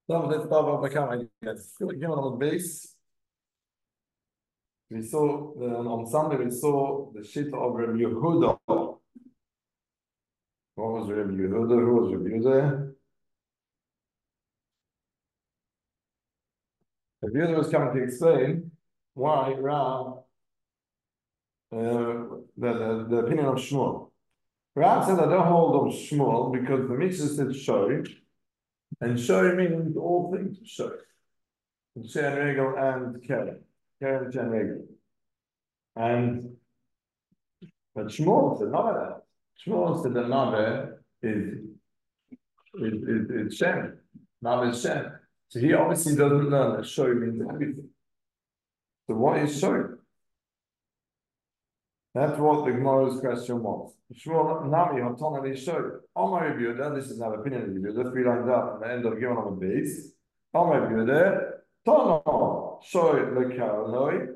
Let's start off again. Given on the base, we saw on Sunday we saw the sheet of Rabbi Yehuda. What was Rabbi Yehuda? Who was Rabbi Yehuda? Rabbi Yehuda was coming to explain why Rav the opinion of Shmuel. Rav said I don't hold of Shmuel because the Mishnah said shoy, and shoy means all things shoy. Shen Regel and Keren. Keren Shen Regel. But Shmuel said not that. Shmuel said that Nave is Shem. Nave is Shem. So he obviously doesn't learn that shoy means everything. So what is shoy? That's what the Gemara's question was. Shmuel Nami Hatonali shoy. Omar Rabbi Yehuda, this is not opinion of Rabbi Yehuda, 3 lines up at the end of given on the base. Omar Rabbi Yehuda, Tono shoy lekarnoi.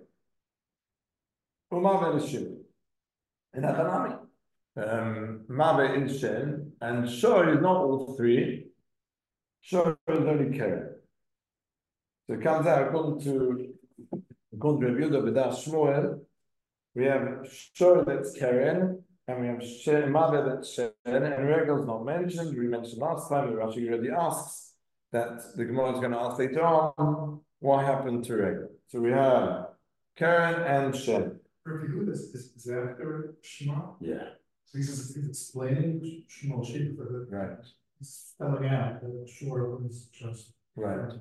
Umav and Shim. In Achanami. Mave is Shen, and Shoy is not all three. Shoy is only Keren. So it comes out according to Rabbi Yehuda B'das Shmuel, we have Shoy that's Keren, and we have Mave that's Shen, and Regel is not mentioned. We mentioned last time, Rashi already asks that the Gemara is going to ask later on what happened to Regel. So we have Keren and Shen. Rabbi Yehuda is after Shema. Yeah. So he's explaining Shema sheet for the right. He's spelling out the short ones just right.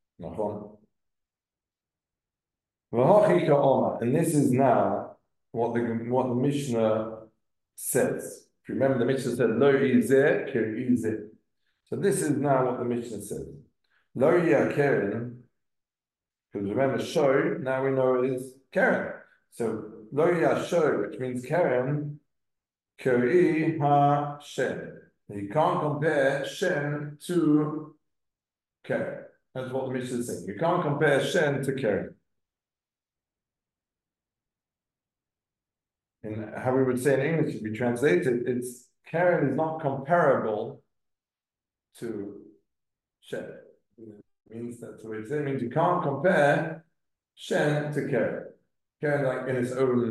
And this is now what the Mishnah says. If you remember, the Mishnah said lo yizeh kir. So this is now what the Mishnah says. Lo keren, because remember shoy, now we know it is keren. So lo shoy, which means keren, kiri ha shen. You can't compare shen to keren. That's what the Mishnah is saying. You can't compare shen to keren. And how we would say in English, if we translate it, it's keren is not comparable to shen. It means that so it means you can't compare shen to keren. Keren like in its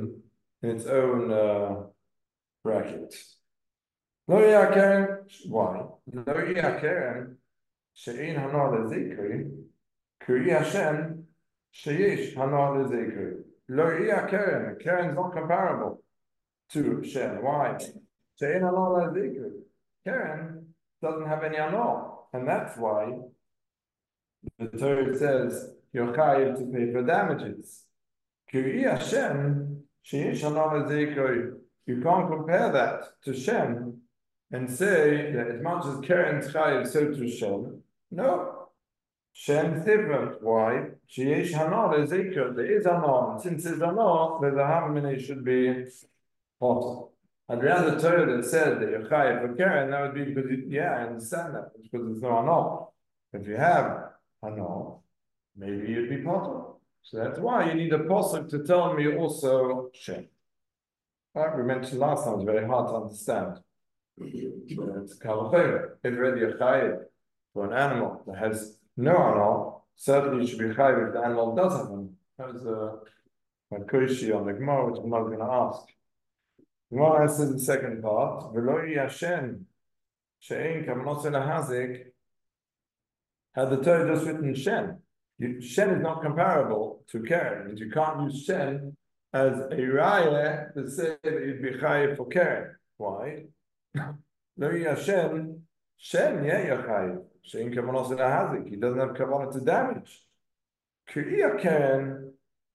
own bracket. Lo keren, why? Lo keren she'in hanor lezikri kiri Hashem sheyesh hanor lezikri. Lo keren, keren is not comparable to Shen. Why? She'in hanor lezikri. Keren doesn't have any hanor, and that's why the Torah says you're chayiv to pay for damages. Kiri Hashem sheyesh hanor lezikri. You can't compare that to Shem and say that as much as Keren chayiv, so to Shem. No. Shem is different. Why? Sheyesh hanor lezikri. There is hanor. And since there's hanor, the harmony should be hot. And we have the Torah that said that you're chayiv for Keren, that would be because, I understand that. It's because there's no hanor. If you have hanor, maybe you'd be potter. So that's why you need a posuk to tell me also Shem. Right, we mentioned last time it's very hard to understand. It's kalachayim. If already a chayiv for an animal that has no animal, certainly you should be chayiv if the animal does have one. That was a kushi on the Gemara, which I'm not going to ask. Gemara says in the second part, "V'lo yashen she'ein kamanos elahazik." Had the Torah just written Shen? Shen is not comparable to Keren, and you can't use Shen as a raya to say that you'd be chayiv for Keren. Why? No, Shen, you're chayiv. Shein kavanos in a hazik. He doesn't have kavanah to damage. Kriya Keren,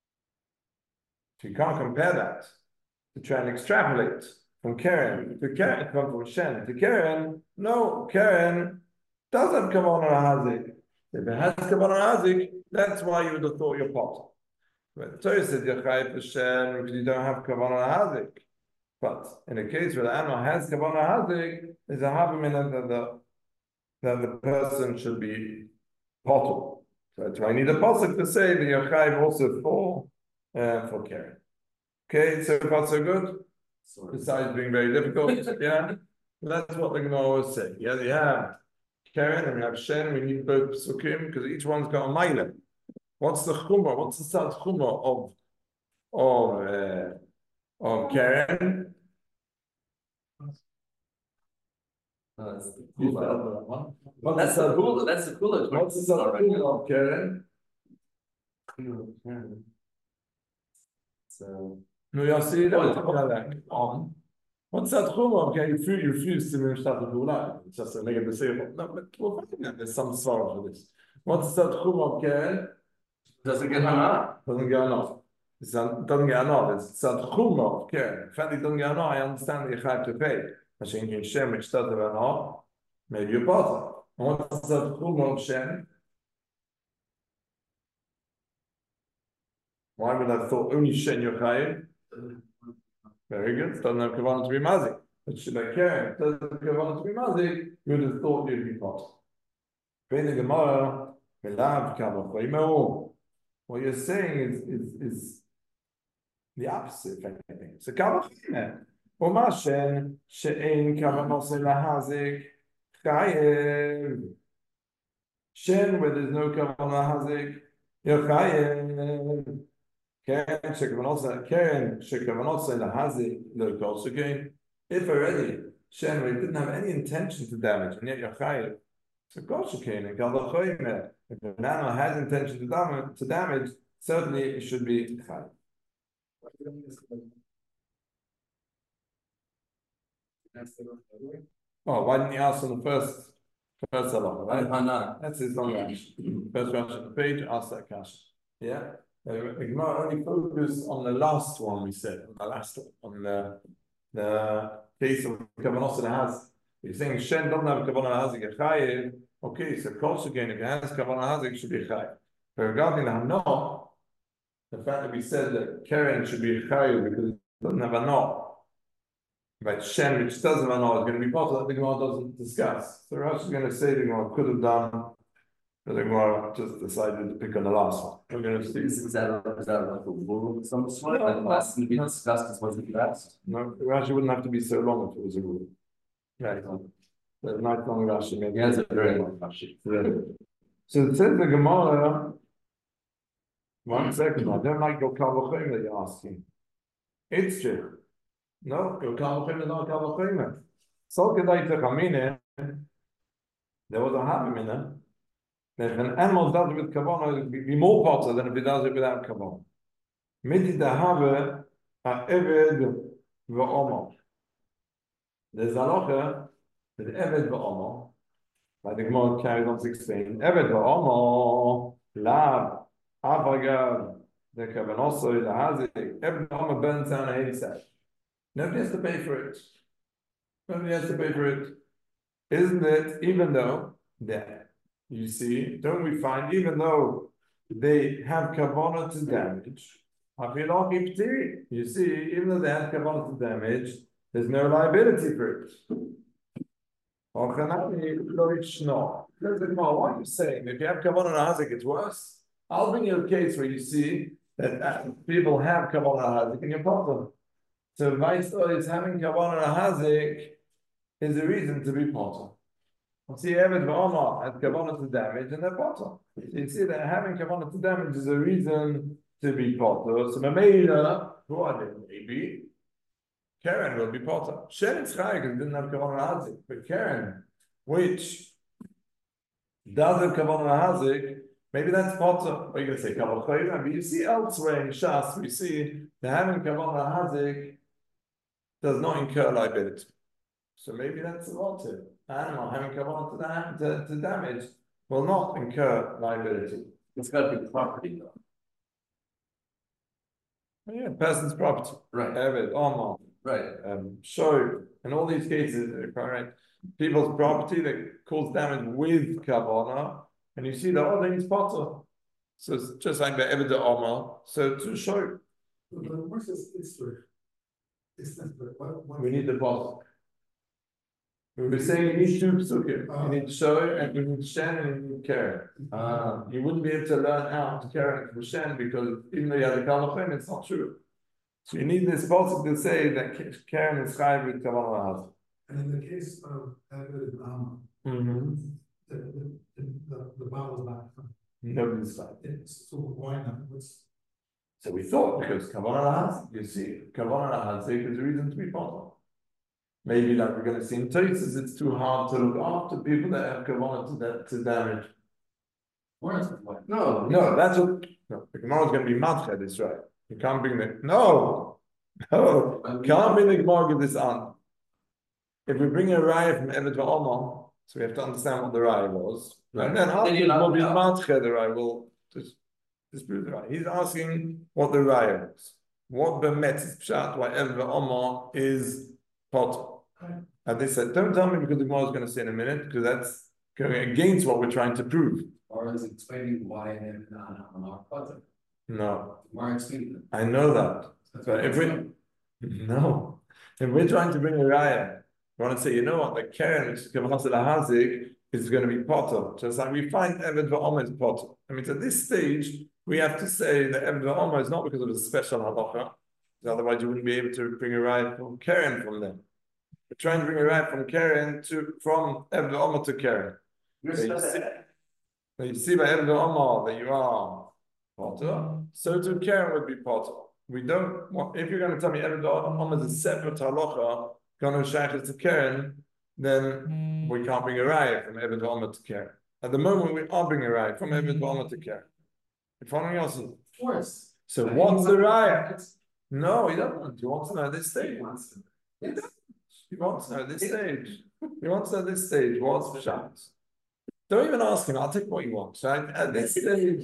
so you can't compare that. To try and extrapolate from Keren to Keren, from Shen to Keren. No, Keren doesn't have kavanah hazik. If it has kavanah hazik, that's why you would have thought you're pot. But the Torah says you're chayiv for Shen because you don't have kavanah hazik. But in a case where the animal has kavanah hazik, there's a havamina that the person should be potter. So that's why I need a pasuk to say that you're chayiv also for Keren. Okay, so far so good. Besides being very difficult, yeah. That's what the Gemara was saying. Yeah, you have Karen and we have Shen, we need both Psukim because each one's got a mile. What's the chumrah? What's the sad chumrah of Karen? That's the Kula. That's the Kula. That's the Kula. What's the sad chumrah of Karen? So. No, you see that on. What's that chumrah? Okay, you refuse to move Shtat Gula. It's just a negative say. No, but we'll find that there's some sorrow for this. What's that chumrah of Karen? Doesn't get hana. Doesn't get enough. It doesn't get enough. It's that chumrah of Karen. In fact, it doesn't get enough. I understand that you have to pay. Machine in Shem, which doesn't get enough. Maybe you're bottom. What's that chumrah of Shem? Why would I have thought only Shen Yochayim? Very good. It doesn't have kavanah to be mazik. It should be Karen. It doesn't have kavanah to be mazik. You would have thought you'd be bottom. In the Gemara, what you're saying is the opposite, if anything. So Kavachime. Umashen she'ein kavanose lahazik chayev. Shen where there's no kavanah lahazik, you're chayev. Karen shekavanose lahazik lo kol shekein. If already Shen where it didn't have any intention to damage, and yet you're chayev. So kol shekein and Kavachime. If an animal has intention to damage, certainly it should be chayev. Oh, why didn't you ask on the first halacha, right? That's his long Rashi. First Rashi on the page, ask that question. Yeah? The Gemara only focus on the last one we said, on the case of Kavanos and has. You're saying Shen doesn't have Kavanah Hazik Chayev. Okay, so Kol again, if it has Kavanah Hazik, it should be Chayev. But regarding the Hano, the fact that we said that Karen should be Chayev because it doesn't have Hano. But Shen, which doesn't have Hano, is going to be part of that the Gemara doesn't discuss. So Rashi is going to say the Gemara could have done, but the Gemara just decided to pick on the last one. We're going to see. Is that like a rule of some sort? Like the last thing to be discussed is wasn't asked? No, Rashi wouldn't have to be so long if it was a rule. Right. The night long Rashi. Maybe. Yeah, it's a very long Rashi. So it says the Gemara. 1 second, I don't like your Kavachim that you're asking. It's true. No, your Kavachim is not Kavachim. So there was a Havimina. If an animal does it with Kavanah, it would be more potter than if it does it without Kavanah. Midi da have a Eved v'Omar. There's a halacha that Eved v'Omar, like the Gemara carries on 16. Eved v'Omar, Lav, Avagad, the Kavanoso, the Hazik, Eved v'Omar burns down a haystack. Nobody has to pay for it. Nobody has to pay for it. Isn't it, even though that, you see, don't we find, even though they have kavanah to damage, you see, even though they have kavanah to damage, there's no liability for it. What are you saying? If you have kavanah hazik, it's worse. I'll bring you a case where you see that people have kavanah hazik in your problem. So vice is having kavanah hazik is a reason to be potter. See, Eved v'Omar has kavanah to damage, and they're potter. So you see that having kavanah to damage is a reason to be potter. So Mamela, who are they? Maybe Karen will be potter. Shen is chayik because didn't have kavanah hazik, but Karen, which does have kavanah hazik, maybe that's potter. What are you going to say? Kavanah. But you see elsewhere in Shas, we see that having kavanah hazik does not incur liability. So maybe that's a motive. Animal having kavanah to damage will not incur liability. It's got to be property, though. Yeah, person's property. Right. Eved, Omar. Right. So, in all these cases, right, people's property that cause damage with kavanah, and you see the other thing is potter. So it's just like the Eved Omar. So to show. What's this history? We need the potter. We were saying you need two psukim. You need show and you need Shen and you need Karen. You wouldn't be able to learn out to Karen from Shen because even though you have the Kalachim, it's not true. So you need this pasuk to say that Karen is chayav with kavanah hazik. And in the case of Eved and Amma, nobody decided. So why not? So we thought because Kavanah has, you see, Kavanah has is a reason to be potter. Maybe like we're going to see in Tosis, it's too hard to look after people that have Kavanah to damage. No, that's what. No, the Gemara is going to be madched. That's right. You can't bring the can't bring the Gemara give this on. If we bring a raya from Eved Va'omar, so we have to understand what the raya was, right? And then after we'll be madched, the raya will just disprove the raya. He's asking what the raya was. What bemet is pshat? Why Eved Va'omar is pot? And they said, don't tell me because the Gemara is going to say in a minute, because that's going against what we're trying to prove. Or is explaining why they're not on our project? No. Why explaining it? I know that. But if we're trying to bring a raya, we want to say, you know what, the Karen, which is Kavanas al-Hazik, is going to be potter. Just like we find Eved Va'omar is potter. I mean, at this stage, we have to say that Eved Va'omar is not because of a special halacha, otherwise you wouldn't be able to bring a raya from Karen from them. We're trying to bring a raya from Karen from Eved Va'omar to Karen. You see by Eved Va'omar that you are potter, so to Karen would be potter. We don't want, if you're going to tell me Eved Va'omar is a separate halacha, going to shayach to Karen, then we can't bring a raya from Eved Va'omar to Karen. At the moment, we are bringing a raya from Eved Va'omar to Karen. You're following us? Of course. So what's the raya? No, he doesn't want. He wants to know this stage. He wants to know this stage. He wants to know this stage. What's the chance? Don't even ask him. I'll take what you want. Right? At this stage.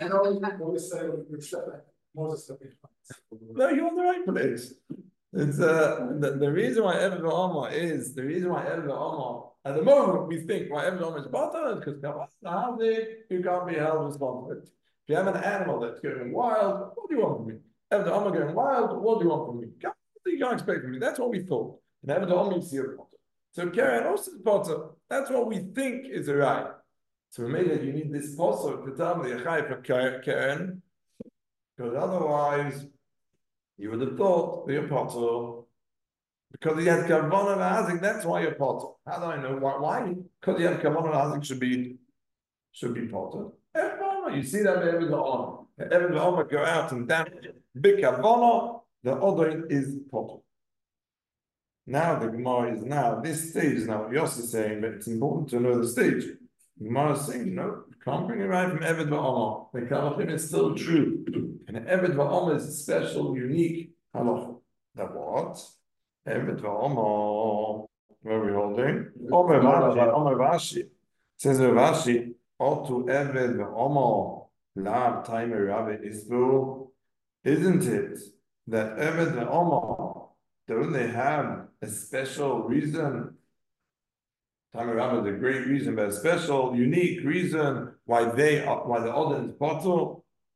No, you're on the right place. It's the reason why Eved Va'omar is at the moment we think why Eved Va'omar is potter is because you can't be held responsible. If you have an animal that's going wild, what do you want from me? Eved Va'omar going wild, what do you want from me? What do you can't expect from me? That's what we thought. And Eved Va'omar is here potter. So Karen also is potter. That's what we think is a right. So we made it. You need this potter to tell me the Yachai for Karen, because otherwise you would have thought that you're potter. Because he has Kavanah Hazik, that's why you're potter. How do I know why? Because you have Kavanah Hazik should be potter. You see that Eved Va'omar. Eved Va'omar go out and damage big Kavanah, the other is potter. Now the Gemara is this stage is now what Yossi is saying, but it's important to know the stage. The Gemara is saying, no, you can't bring it right from Eved Va'omar. The Kalachim is still true. And Eved Va'omar is a special, unique halacha. That what? Eved Va'omar. Where are we holding? Omer Vashi. Says Vashi, Otu Eved Va'omar. Lav Taimer Rabbi Isbu. Isn't it that Eved Va'omar, don't they have a special reason? Taimer Rabbi is a great reason, but a special, unique reason why the other is potter.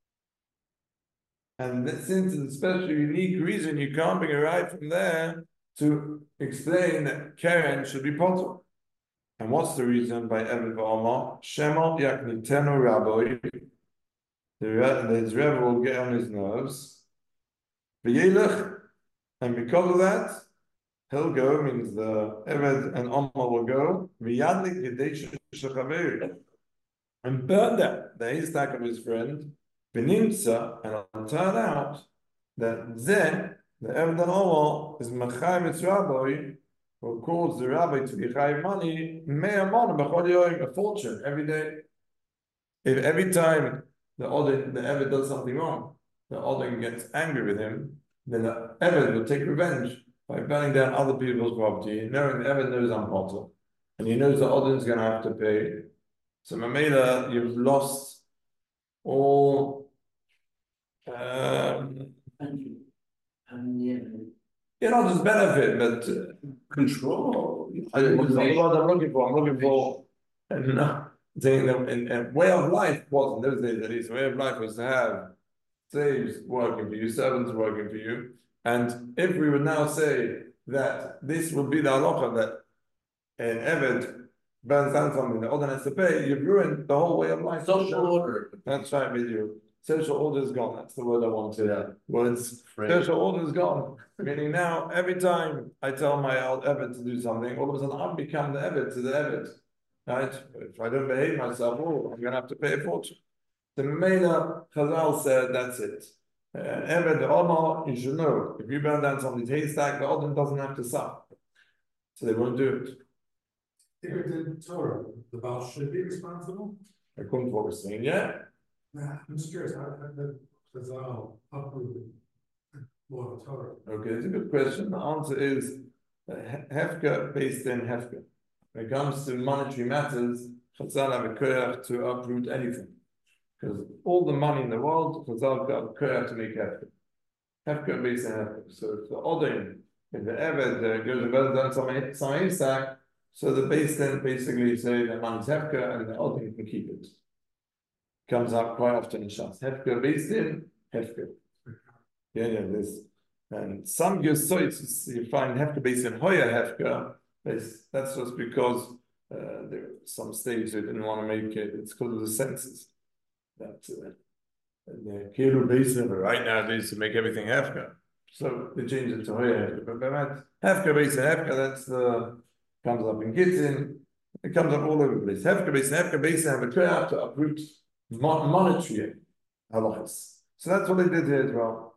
And since it's a special, unique reason, you can't bring a right from there to explain that Karen should be potter. And what's the reason by Eved Va'omar? Shema yaknitenu Rabbi. His Rebbe will get on his nerves. V'yelech, and because of that, he'll go, means the Eved and Omar will go, v'yadlik yedei shechaveru, and burn down the haystack of his friend, v'nimtza, and it'll turn out that Zeh, the Eved and Omar, is mechayim its rabbi, who calls the rabbi to be chayiv money, a fortune every day. If every time the Eved does something wrong, the Odin gets angry with him, then the Eved will take revenge by burning down other people's property, knowing the Eved knows I'm potter, and he knows the Odin's going to have to pay. So Mamela, you've lost all not just benefit, but control. I'm looking for saying that in way of life was in those days at least. Way of life was to have slaves working for you, servants working for you, and if we would now say that this would be the halacha that an Eved burns down something, the other has to pay, you've ruined the whole way of life. Social order. That's right with you. Social order is gone. That's the word I wanted. Yeah. Social order is gone. Meaning now, every time I tell my old Eved to do something, all of a sudden I become the Eved to the Eved. Right? If I don't behave myself, I'm going to have to pay a fortune. The Mamela Chazal said that's it. Ever the Omar, you should know, if you burn down somebody's haystack, the Odin doesn't have to suffer. So they won't do it. Here in Torah, the Baal should be responsible? According to what we're saying, yeah. Nah, I'm just curious, how the Chazal uprooted law of Torah? Okay, it's a good question. The answer is Hefka based in Hefka. When it comes to monetary matters, Chazal have a koyach to uproot anything. Because all the money in the world, Chazal have a koyach to make Hefka. Hefka based in Hefka. So if the Odin, if the Eved goes and burns down some Isaac, so the base then basically say that money's Hefka and the Odin can keep it. Comes up quite often in Shas. Hefka based in Hefka. Yeah, there's and some Yosoits you find Hefka based in Hoya Hefka. That's just because there were some states they didn't want to make it. It's because of the census. That the Kilo Basin right now is to make everything Hefka. So they changed it to Hoya Hefka. But Hefka based in Hefka, that's the comes up in Gittin. It comes up all over the place. Hefka based have a koyach to uproot monetary halachas. So that's what they did here as well.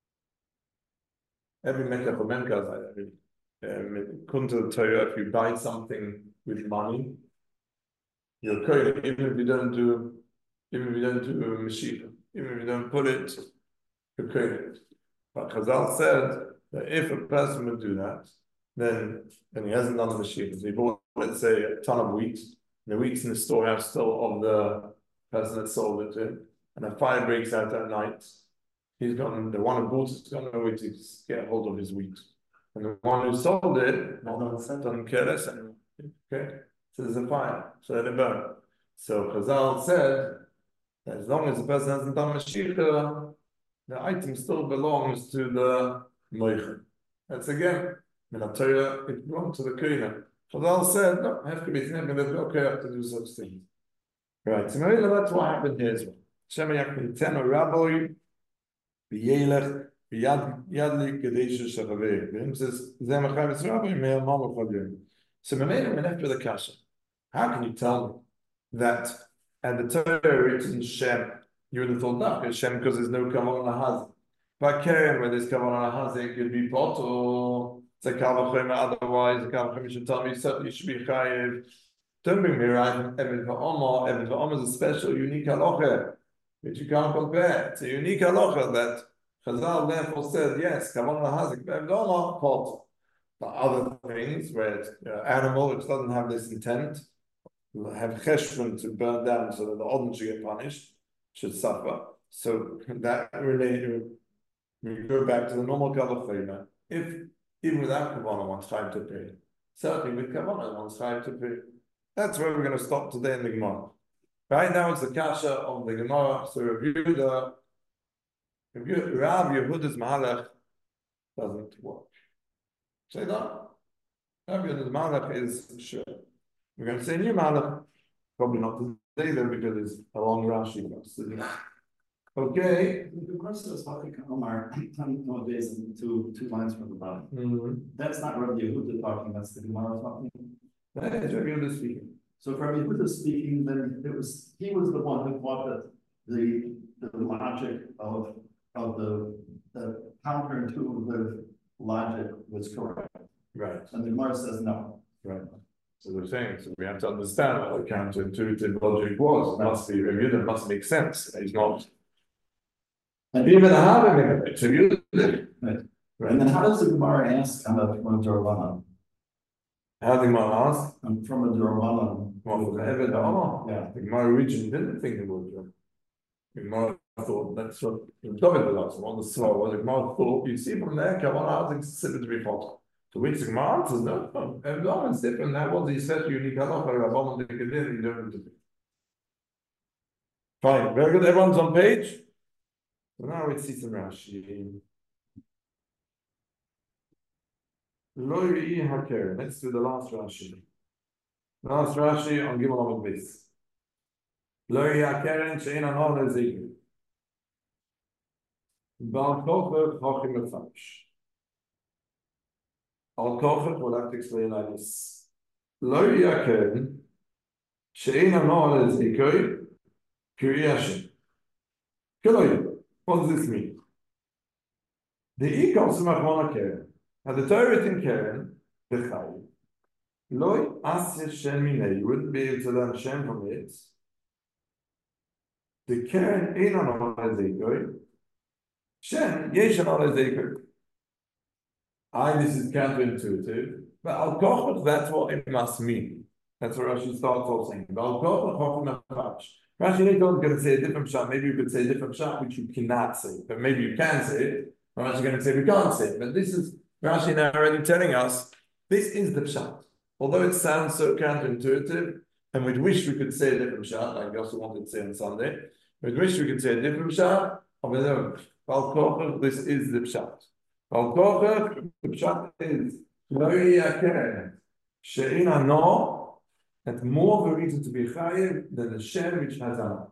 Every Mekach or Menka is like that. Kunta Torah, if you buy something with money, you're koyach, even if you don't do Mashiach, even if you don't put it, you're koyach. But Chazal said that if a person would do that, then he hasn't done the Mashiach. So he bought, let's say, a ton of wheat, and the wheat's in the storehouse still of the person that sold it to him, and a fire breaks out at night. The one who bought it's got no way to get hold of his wheat. And the one who sold it doesn't care less anymore. Okay? So there's a fire, so let it burn. So Chazal said that as long as the person hasn't done Mashiach, the item still belongs to the Moichen. That's again, in the Torah, it belongs to the Kohen. Chazal said, no, have to be thinking there's no Kohen to do such things. Right, so maybe that's what happened here as well. Shem Yakinteno Rabbi, B'yelech, B'yadli, Kadesh Shachaveh. The hymn says, Zeh Machavis Rabbi, Me'er Mama Chadim. So maybe we're left with a kasha. How can you tell me that at the Torah it's in Shem, you would have thought that Shem because there's no Kavan Lahaz. But Karen, where there's Kavan Lahaz, it could be pot or it's a Kavachim, otherwise the Kavachim should tell me certainly should be Chayiv. Don't bring me around Eved Va'omar. Eved Va'omar is a special, unique halacha, which you can't compare. It's a unique halacha that Chazal therefore said, yes, Kavan Lahazik, Eved Va'omar, pot. But other things, where it's animal, which doesn't have this intent, have cheshbon to burn down so that the Odin should get punished, should suffer. So that related, we go back to the normal Kavachim. If, even without Kavanah, one's trying to pay. Certainly with Kavanah, one's trying to pay. That's where we're going to stop today in the Gemara. Right now it's the kasha of the Gemara. So Rav Yehuda's Mahalach doesn't work. Say that. Rav Yehuda's Mahalach is sure. We're going to say new Mahalach. Probably not today though, because it's a long Rashi. Okay. The question is how can Omar nowadays in two lines from the bottom. That's not Rabbi Yehuda talking, that's the Gemara talking. That is Rabbi Yehuda speaking. So if Rabbi Yehuda speaking, then he was the one who thought that the logic of the counterintuitive logic was correct. Right. And the Gemara says no. Right. So they're saying, so we have to understand what the counterintuitive logic was. It must be Rabbi Yehuda, must make sense. He's not. And even having it, so you did. Right. And then how does the Gemara ask from a Durvana? How did the Gemara ask? From a Durvana. Well, from Eved Va'omar. Yeah. The Gemara region didn't think it was wrong. The Gemara thought that's what David was asking on the slow. Well, the Gemara thought, you see from there, Kavanah is considered to be pot. To which the Gemara answers, no, Eved Va'omar is different. That was the special unique halacha. Rabbanon did it, you don't need to do. Fine, very good. Everyone's on page. So now we see some Rashi. Lo Yi'i Haker. Let's do the last Rashi. Last Rashi on Gimel Amud Beis. Lo Yi'i Haker she'ein hanor lezikr. Bal kocher chachim mefarish. Al kocher, we'll have to explain like this. Lo Yi'i Haker she'ein hanor lezikr Kiriyashim. What does this mean? The Ikos Machmona Keren, and the Torah in Keren, the Chai, Loi Asya Shem Minei, you wouldn't be able to learn Shem from it. The Keren Ein on Ezekoi, Shem Yesh on Ezekoi. This is counterintuitive, but Al Kochot, that's what it must mean. That's what Rashi starts off saying. Al Kochot Chofim Achash. Rashi later on is going to say a different shot. Maybe you could say a different shot, which you cannot say, but maybe you can say it. Rashi is going to say we can't say it. But this is Rashi now already telling us this is the pshat. Although it sounds so counterintuitive, and we'd wish we could say a different shot, like we also wanted to say on Sunday, we'd wish we could say a different shot. This is the pshat. The pshat is that's more of a reason to be chayiv than the shem which has ana.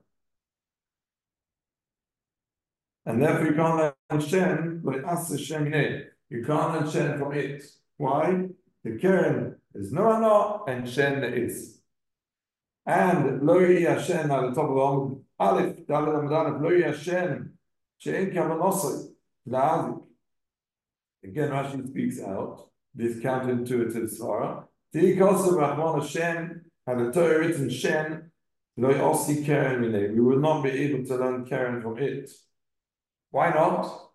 And therefore you can't learn shem, but ask the shem name. You can't learn shem from it. Why? The keren is no ana and shem there is. And lo Hashem at the top of the Amud Aleph, Daled Amud Aleph, lo Hashem, she'en kavanosai, la'azik. Again, Rashi speaks out this counterintuitive svara. Tikos of Rahman Hashem had the Torah written Shem, lo osi keren minei. We will not be able to learn keren from it. Why not?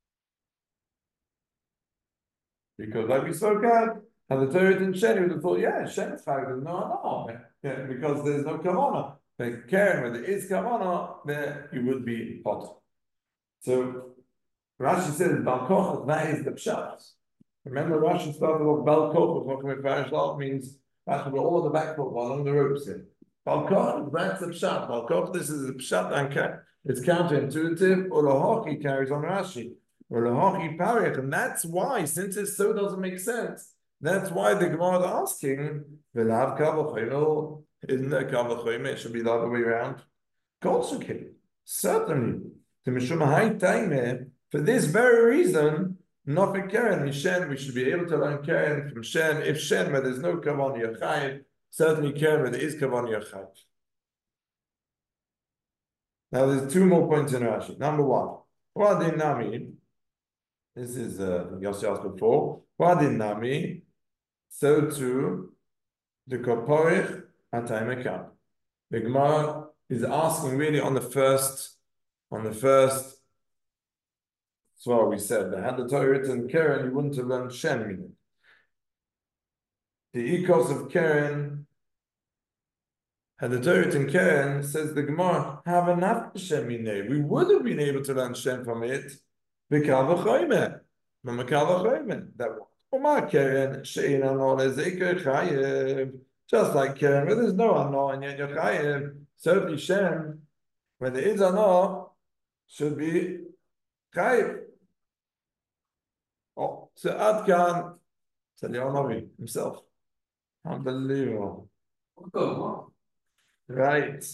Because like we spoke out, and the Torah written Shem, you would have thought, yeah, Shem is chayav. No. Yeah, because there's no kavanah. But keren, where there is kavanah, there you would be hot. So Rashi says, Bal Kochot, that is the pshat. Remember, Rashi started off Bal Kochot, means that's where all of the back foot along the ropes in. Bal Kochot, that's the pshat. Bal Kochot, this is the pshat, and it's counterintuitive. Ulahochi carries on Rashi. Ulahochi pariach, and that's why, since it so doesn't make sense, that's why the Gemara is asking, V'lav kavachoyim, isn't there kavachoyim? It should be the other way around. Certainly. For this very reason, not for Keren and Shen, we should be able to learn Keren from Shen. If Shen, where there's no Kavan Yachayiv, certainly Keren, where there is Kavan Yachayiv. Now, there's two more points in Rashi. Number one, Wadin Nami. This is Yossi asked before. Wadin Nami. So too, the Koporich Ataimekam. The Gemara is asking really on the first. So we said that had the Torah written Keren, you wouldn't have learned Shem meaning. The Ikos of Keren, had the Torah written Keren, says the Gemara, have enough Shem meaning. We would have been able to learn Shem from it. That one. Keren, just like Keren, where there's no Ano and yet you're Chayev, certainly Shem, when there is Ano, should be Chayev. Oh, so Adkan said Yonavi himself. Unbelievable. Right.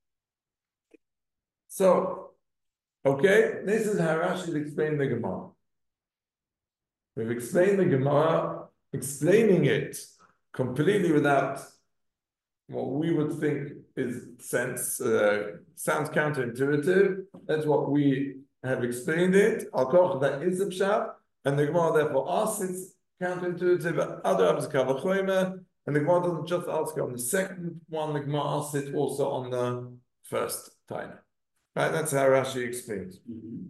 So, okay, this is how Rashi explained the Gemara. We've explained the Gemara, explaining it completely without what we would think is sounds counterintuitive. That's what we have explained it. Al Koch, that is the pshat. And the Gemara therefore asks it's counterintuitive, but other is kavachoyme, and the Gemara doesn't just ask on the second one, the Gemara asks it also on the first time. Right, that's how Rashi explains.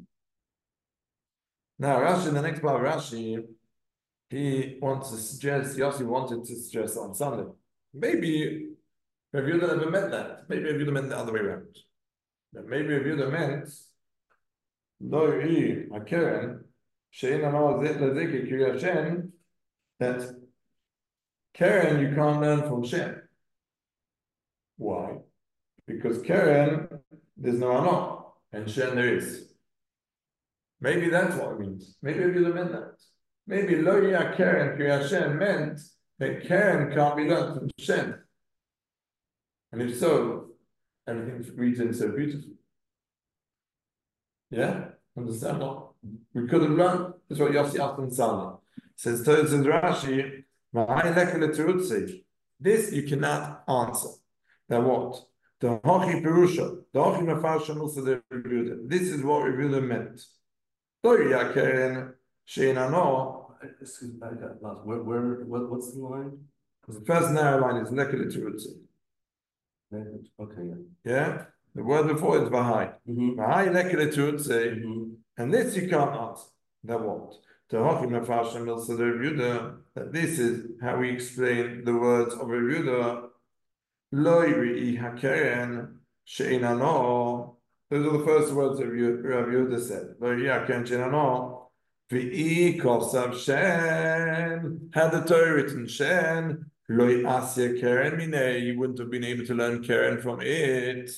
Now Rashi, in the next part of Rashi, he wants to suggest, Yossi wanted to suggest on Sunday. Maybe Rav Yehuda never meant that. Maybe Rav Yehuda meant the other way around. But maybe Rav Yehuda meant Lo Yi HaKeren that Keren you can't learn from Shem. Why? Because Keren there's no Ano, and Shem there is. Maybe that's what it means. Maybe if you meant that. Maybe Lo Ya Keren Kriyat Shem meant that Keren can't be learned from Shem. And if so, everything reads in so beautifully. Yeah? Understand what? We could have learned. That's what Yossi asked on Sunday. Says Rashi, this you cannot answer. Now what? The Hochi Perusha, the Hochi Mefarsha also the Rebuda. This is what Rebuda meant. Loya Keren Sheinano. Excuse me, back up. What's the line? The first narrow line is Nekele Turutzi. Okay, Yeah? The word before is Vahai. Vahai Nekele Turutzi. yeah. And this you can't answer. That won't. The Hochi Mefarsha also the Rebuda. That this is how we explain the words of Rebuda. Lo yiri hakeren she'inano. Those are the first words that Rabbi Yehuda said. Lo yiri hakeren she'inano. V'i kosav shen. Had the Torah written shen. Lo asya keren minei. You wouldn't have been able to learn keren from it.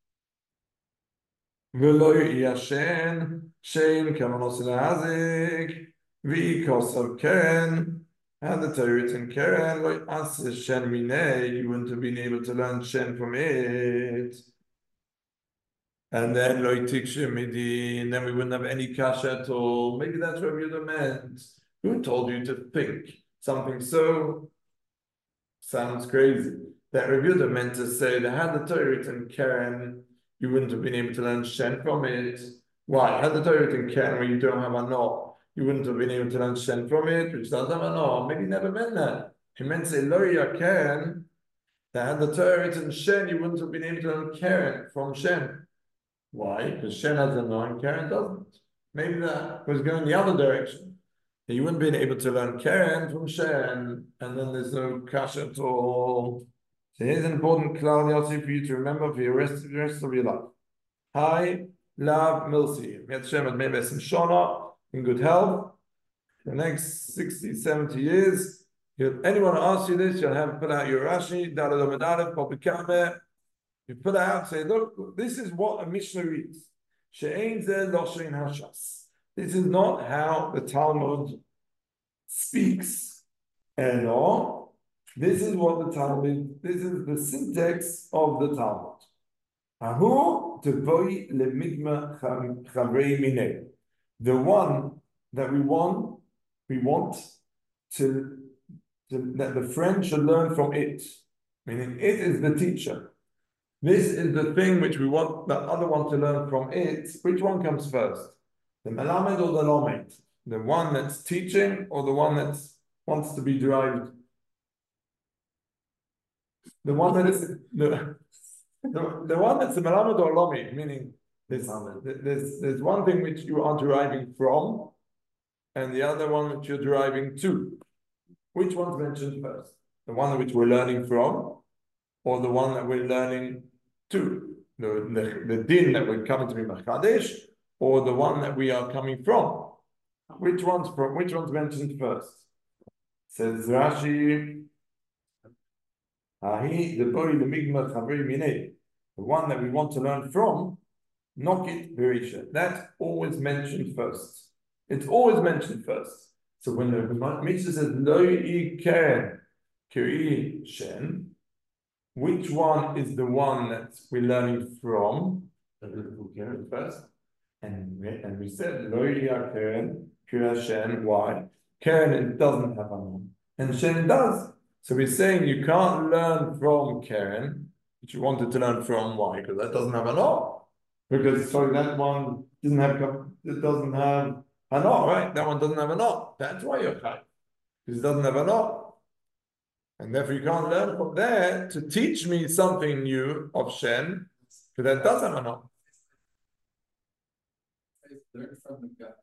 V'lo yiri hashen. Shein kamanos lehazik. V'i kosav keren. And the Torah written Keren, like us Shen Minei, you wouldn't have been able to learn Shen from it. And then Loi Tikshe Midi, and then we wouldn't have any kasha at all. Maybe that's what Yehuda meant. Who told you to think something so sounds crazy? That Rabbi Yehuda meant to say that had the Torah written Keren, you wouldn't have been able to learn Shen from it. Why? Had the Torah written Keren where you don't have a no, you wouldn't have been able to learn Shen from it, which doesn't have a no. Maybe he never meant that. He meant to say Lo Keren, that had the Torah written Shen, you wouldn't have been able to learn Keren from Shen. Why? Because Shen has a no and Keren doesn't. Maybe that was going the other direction. You wouldn't have been able to learn Keren from Shen, and then there's no kasha at all. So here's an important cloud Yossi for you to remember for the rest of your life. Hi, love, Milsi. Hashem had made us in Shona, in good health. The next 60, 70 years, anyone who asks you this, you'll have put out your Rashi, Daladom Popikame. You put out, say, look, this is what a Mishnah reads. She'ein zeh lo she'ein hashas. This is not how the Talmud speaks. And all. This is what the Talmud, this is the syntax of the Talmud. Ahu tevoi lemigma chavrei minei. The one that we want to that the friend should learn from it. Meaning it is the teacher. This is the thing which we want the other one to learn from it. Which one comes first? The melamed or the lomed? The one that's teaching or the one that wants to be derived? The one that is the one that's the melamed or lomed, meaning there's one thing which you are deriving from, and the other one which you're deriving to. Which one's mentioned first? The one which we're learning from, or the one that we're learning to? The din that we're coming to be Machadish, or the one that we are coming from? Which one's mentioned first? Says Rashi, the one that we want to learn from, Nokit Berisha. That's always mentioned first. It's always mentioned first. So when the Mishnah says Lo Keren Kiri Shen, which one is the one that we're learning from? The beautiful Keren first. And we said Lo Keren Kiri Shen. Why? Keren it doesn't have a name, and Shen does. So we're saying you can't learn from Keren, which you wanted to learn from. Why? Because that doesn't have a name. Because that one doesn't have a no, right? That one doesn't have a no. That's why you're chai. Because it doesn't have a no. And therefore you can't learn from there to teach me something new of Shen, because that does have a no. Learn from the gut.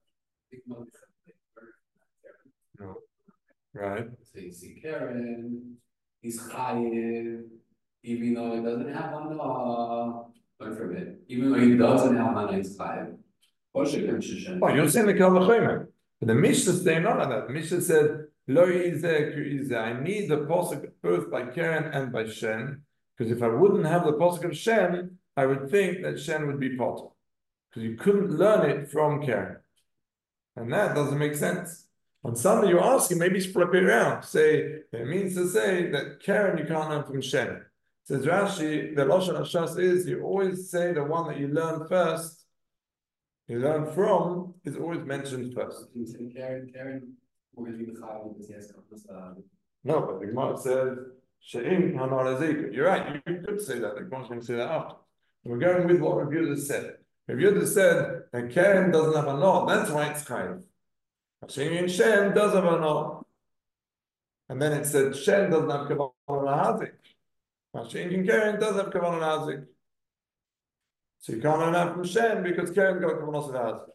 No. Right. So you see Karen, he's chayiv, even though he doesn't have mana, learn from it. Even though he doesn't have mana, he's chayiv. Oh, you're saying the Kal V'chomer. But the Mishnah is saying none of that. The Mishnah said, Lo yizeh ku yizeh. I need the posuk both by Keren and by Shen, because if I wouldn't have the posuk of Shen, I would think that Shen would be potter. Because you couldn't learn it from Keren. And that doesn't make sense. On Sunday, you're asking, maybe flip it around. Say, it means to say that Keren you can't learn from Shen. Says Rashi, the Lashon Hashas is, you always say the one that you learn first, you learn from, is always mentioned first. You say Karen, we're going to be the chayiv because he has comes. No, but the Gemara says, She'im hanor zikr. You're right. You could say that. The Gemara can say that after. We're going with what Rabbi Yehuda said. Rabbi Yehuda said that Karen doesn't have a no. That's why it's chayiv. Hashem Shem does have a no. And then it said Shem doesn't have kavanah hazik. Hashem Karen does have kavanah hazik. So you can't learn out from Shem because Karen got kavanah hazik.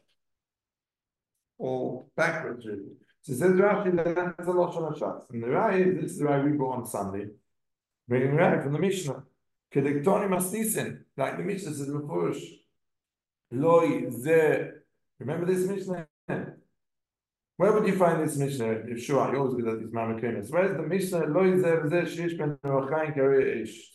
Or backwards, really. So it says Rashi that's a lot of shots. And the Rai, this is the Rai we brought on Sunday. Bringing Rai from the Mishnah. Kedektoni masnisin. Like the Mishnah says Mefurish. Loi ze. Remember this Mishnah? Where would you find this Mishnah? If sure, you always do that these Mamakinas. Where's the Mishnah? Loi ze v'ze sheish ben rochayin karei ish.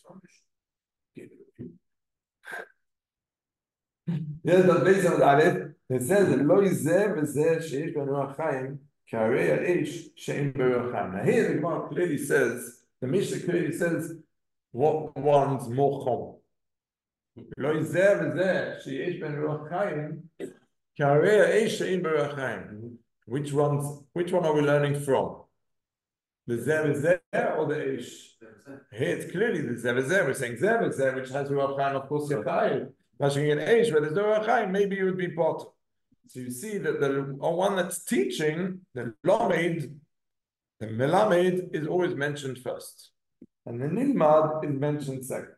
Yes, but based on that, it says that Loi ze v'ze sheish ben rochayin karei ish she'im berochaim. Now here the Gemara clearly says, the Mishnah clearly says, what one's more chom? Loi ze v'ze sheish ben rochaim karei ish she'im berochaim. Which one are we learning from? The Zeh or the Ish? Here it's clearly the Zeh. We're saying Zeh, which has Ruach Chaim, of course, Yachayim. Mashing an Ish, where there's no Ruach Chaim, maybe you would be bottom. So you see that the one that's teaching, the Melamed is always mentioned first. And the Nilmad is mentioned second.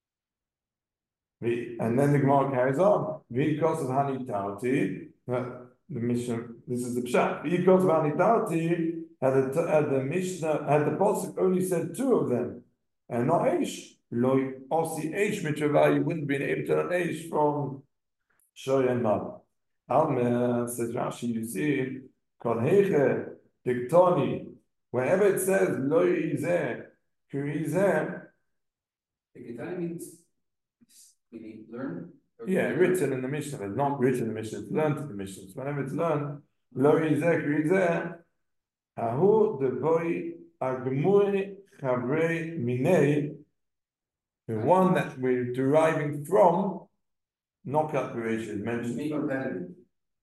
And then the Gemara carries on. Because of Hanitauti, the Mishnah, this is the Pshat. Because of Hanitauti, had the Mishnah, had the Pasuk only said two of them, and not Eish. Loi Osi Eish Mitzvah, you wouldn't be able to learn Eish from Shoy and Mad. Alma says Rashi, you see, Kol Heiche, Diktoni, wherever it says Loi Izeh, Kuri Izeh, Diktoni means learn. Yeah, written in the Mishnah. It's not written in the Mishnah, it's learned in the Mishnah. So whenever it's learned, Lo Yizeh Kuri Izeh, Ahu the boy Agmui Chavrei Minei, the one that we're deriving from, Nokat Beresh is mentioned.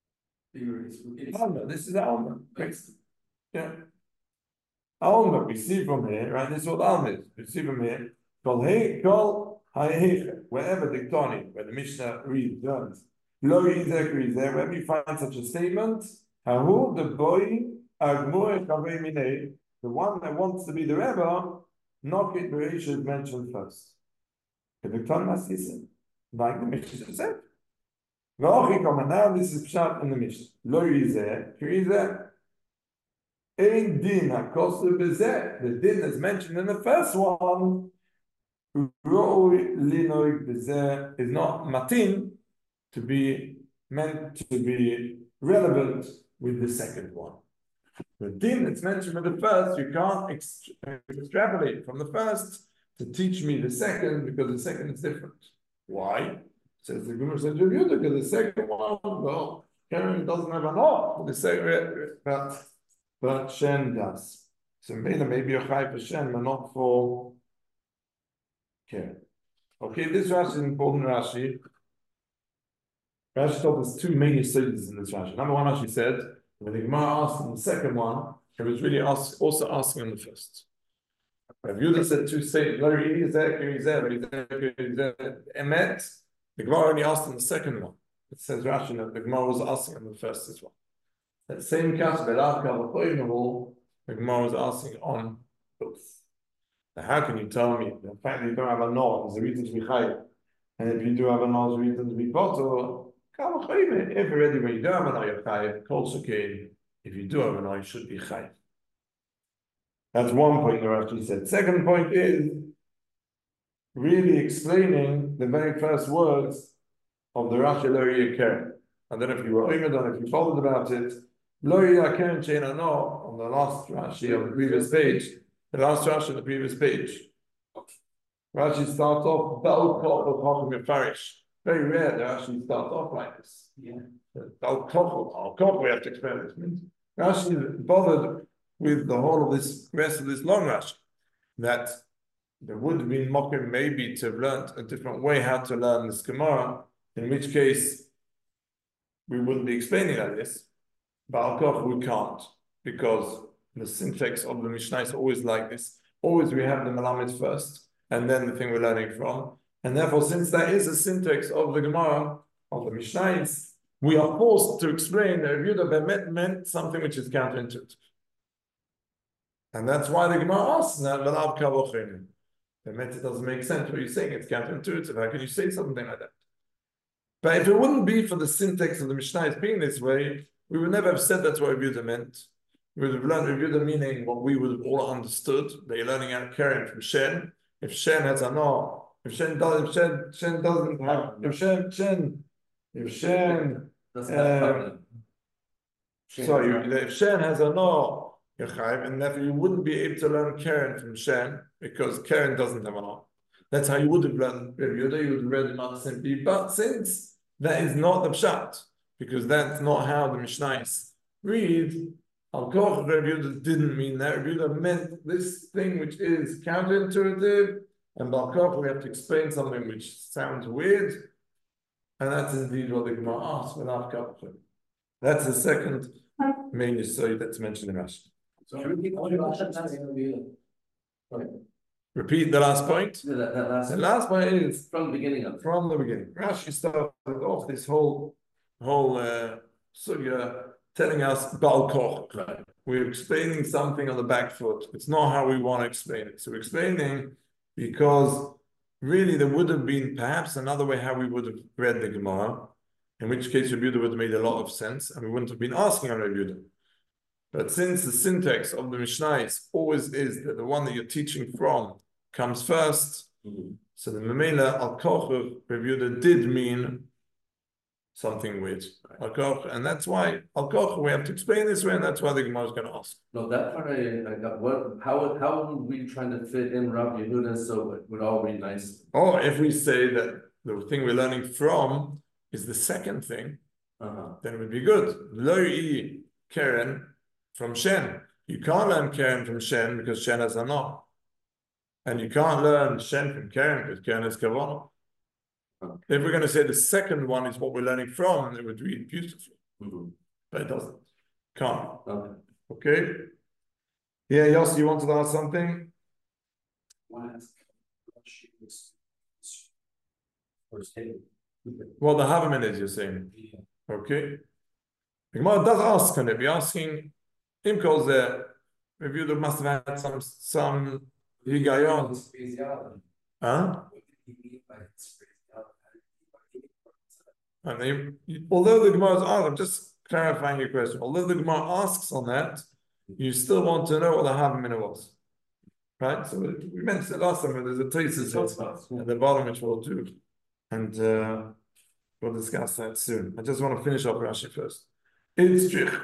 Alma, this is Alma. Yeah. Alma, we see from here, right? This is what Alma is. We see from here. Kol wherever the Diktoni, where the Mishnah reads, learns, Lo Yizeh Kuri Izeh, wherever you find such a statement, Ahu the boy Agmui Chavrei Minei, the one that wants to be the Rebbe, Nokat Beresh is mentioned first. The Dikton must listen, like the Mishnah said. Now this is Pshat in the Mishnah. Lo Yizeh, Kuri Izeh. Ein din hakosu b'zeh. The din is mentioned in the first one. Ro'ui linoig b'zeh is not matin to be meant to be relevant with the second one. The din that's mentioned with the first, you can't extrapolate from the first to teach me the second, because the second is different. Why? Says the Gemara says because the second one, well, Karen doesn't have an off, the second, but Shen does. So maybe you're high for Shen, but not for Karen. Okay, this Rashi is important Rashi. Rashi told us two main studies in this Rashi. Number one, Rashi said, when the Gemara asked in the second one, he was really also asking on the first. Rav Yehuda said two statements, Emet, the Gemara only asked on the second one. It says Rashi that the Gemara was asking on the first as well. That same case, the Gemara was asking on both. Now, how can you tell me the fact that you don't have a no is a reason to be chayiv, and if you do have a no, is a reason to be potter? If already when you don't have a no, you're chayiv. If you do have a no, you should be chayiv. That's one point the Rashi said. Second point is really explaining the very first words of the Rashi Lo Yikar. I don't know if you were Oimed, I don't know if you followed about it. Lo Yikar Sheina No, on the last Rashi on the previous page, the last Rashi on the previous page. Rashi starts off, Bal Kochel Chochem Yefarish. Very rare that Rashi starts off like this. Yeah. Bal Kochel, we have to explain this means. Rashi is bothered with the whole of this rest of this long Rashi, that there would have been mocking maybe to have learned a different way how to learn this Gemara, in which case we wouldn't be explaining like this. But Al-Koch we can't, because the syntax of the Mishnah is always like this. always we have the Melamed first, and then the thing we're learning from. And therefore, since that is a syntax of the Gemara, of the Mishnayos, we are forced to explain that Rabbi Yehuda Bemet meant something which is counterintuitive. And that's why the Gemara asks that, Belav Kavochenim. Bemet, it doesn't make sense what you're saying, it's counterintuitive. How can you say something like that? But if it wouldn't be for the syntax of the Mishnayos being this way, we would never have said that's what Rabbi Yehuda meant. We would have learned Rabbi Yehuda meaning what we would have all understood. They're learning out Karen from Shen. If Shen has a no, if Shen doesn't have, if Shen, sorry, if Shen has a no, and therefore you wouldn't be able to learn Karen from Shen because Karen doesn't have a no. That's how you would have learned Rabbi Yehuda. You would have read him out simply. But since that is not the pshat, because that's not how the Mishnayos read, Al Koch Rabbi Yehuda didn't mean that. Rabbi Yehuda meant this thing which is counterintuitive, and Al Koch we have to explain something which sounds weird, and that's indeed what the Gemara asks without Koch. That's the second main story that's mentioned in Rashi. So repeat all your Rashi. Repeat the last point. That The last point is from the beginning of from the beginning. Rashi started off this whole sugya telling us Baal Koch. Right. We're explaining something on the back foot. It's not how we want to explain it. So we're explaining because really there would have been perhaps another way how we would have read the Gemara, in which case Rabbi Yehuda would have made a lot of sense, and we wouldn't have been asking on Rabbi Yehuda. But since the syntax of the Mishnayos always is that the one that you're teaching from comes first, so the Memela Al Koch of Rabbi Yehuda did mean something weird. Al Koch, and that's why Al Koch we have to explain this way, and that's why the Gemara is going to ask. No, that part I got. What? How are we trying to fit in Rabbi Yehuda so it would all be nice? Or if we say that the thing we're learning from is the second thing, then it would be good. Lo yi Keren from Shen. You can't learn Keren from Shen because Shen has a no. And you can't learn Shen from Keren because Keren has Kavanah. If we're going to say the second one is what we're learning from, it would read beautifully. But it doesn't. Can't. Okay? Yeah, Yossi, you wanted to ask something? Well, the Havaman is, you're saying. Okay? The Gemara does ask, can it be asking, Imkos there, maybe you must have had some higayon. Huh? And although the Gemara is I'm just clarifying your question. Although the Gemara asks on that, you still want to know what the Havaman was. Right? So we mentioned it last time, there's a thesis at the bottom which we'll do. And we'll discuss that soon. I just want to finish up Rashi first. Itzrich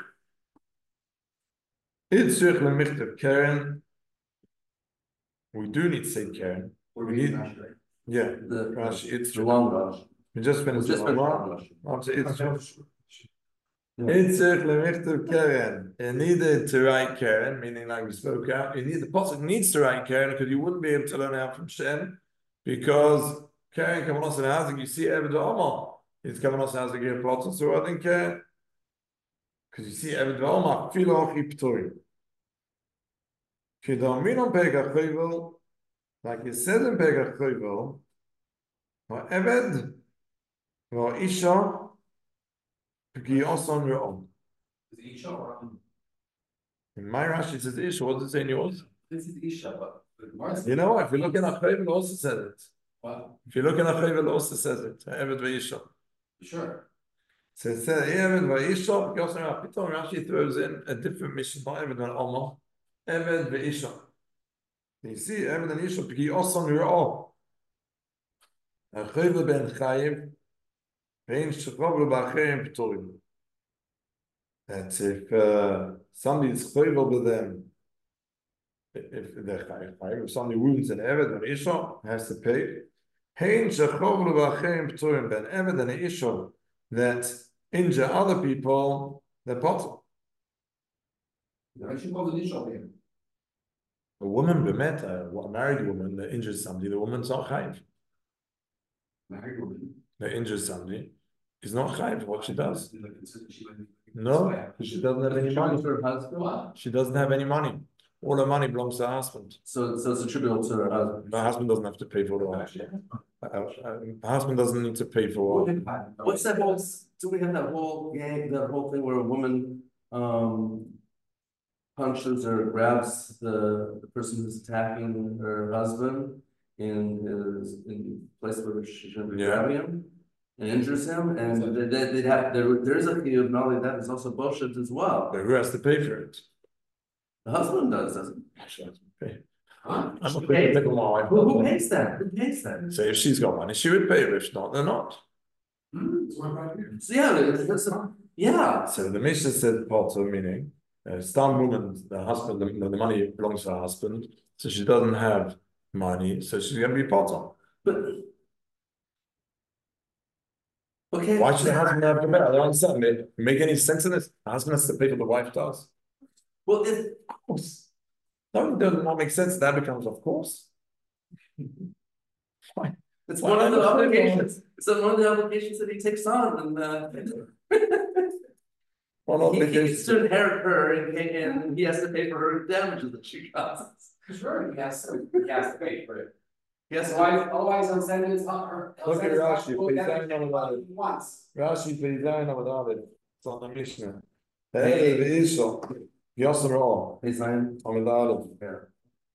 lemichtav Keren. We do need to say Keren. We need, yeah, The Rashi. It's the long Rashi. we just finished Just the finished Rashi. Rashi. Itzrich lemichtav Keren. It needed to write Keren, meaning like we spoke out. You need the pasuk needs to write Keren because you wouldn't be able to learn out from Shen because Keren Kavanos and Hazik. You see Eved Omar. It's Kavanos and Hazik here plots. So I think because you see Eved Omar Filoch Iptori. Kidominon Pegach Chovel, like you said in Pegach Chovel, or Eved, or Isha, Pegiyos on your own. Is Isha or In my Rashi it says Isha. What does it say in yours? this is Isha, but You know, if you look in Achovel, it also says it. what? If you look in Achovel, it also says it. Eved ve'Isha. Sure. So it says Eved ve'Isha. Pegiyos on your own. Piton Rashi throws in a different mission. Not Eved ve'Omar. Eved ve'Isha. You see, Eved and Isha Pegiyos on your own. Achovel ben Chayiv. That's if somebody is choivel with them, if they're chayiv, if somebody wounds an Eved and Isha, has to pay. Hein shechovlu b'acherim p'turim ben Eved and Isha that injure other people, they're possible. I should call the Isha here. A woman bemet, a married woman that injures somebody, the woman's not chayiv. Married woman. That injures somebody is not chayiv for what she does. She No, she doesn't have any money. Her husband. What? She doesn't have any money. All the money belongs to the husband. So it's attributable to her husband. The husband doesn't have to pay for the wife. The husband doesn't need to pay for. What's that whole, do we have that whole gang, that whole thing where a woman, punches or grabs the person who's attacking her husband in the place where she shouldn't be Yeah. grabbing him and injures him, and they'd have, there's a key of not only that, there's also bullshit as well. But who has to pay for it? The husband doesn't. She has to pay. Huh? I'm not She paying pays. for my wife. Who pays that? Who pays that? So if she's got money, she would pay. If not, they're not. It's 1 year. So yeah. So the Mishnah said part of meaning, some woman, the husband, the money belongs to her husband, so she doesn't have money, so she's going to be part of. But. Okay. Why should the husband have to pay? I don't understand. It make any sense in this? The husband has to pay for the wife does. Well, Of course. No, it does not make sense. That becomes, of course. Why? it's Why one of the not? obligations, it's one of the obligations that he takes on, and Well, not he because needs to inherit her, and he has to pay for her damages that she causes. Sure, he has to pay for it. Yes, Otherwise, he'll send his, Look at Rashi, please don't know about it. once. Rashi Peizayin Amadavid. It's on the Mishnah. Hey, the Isha. Yosem Ra. Hey, Zion. Amadavid. Yeah.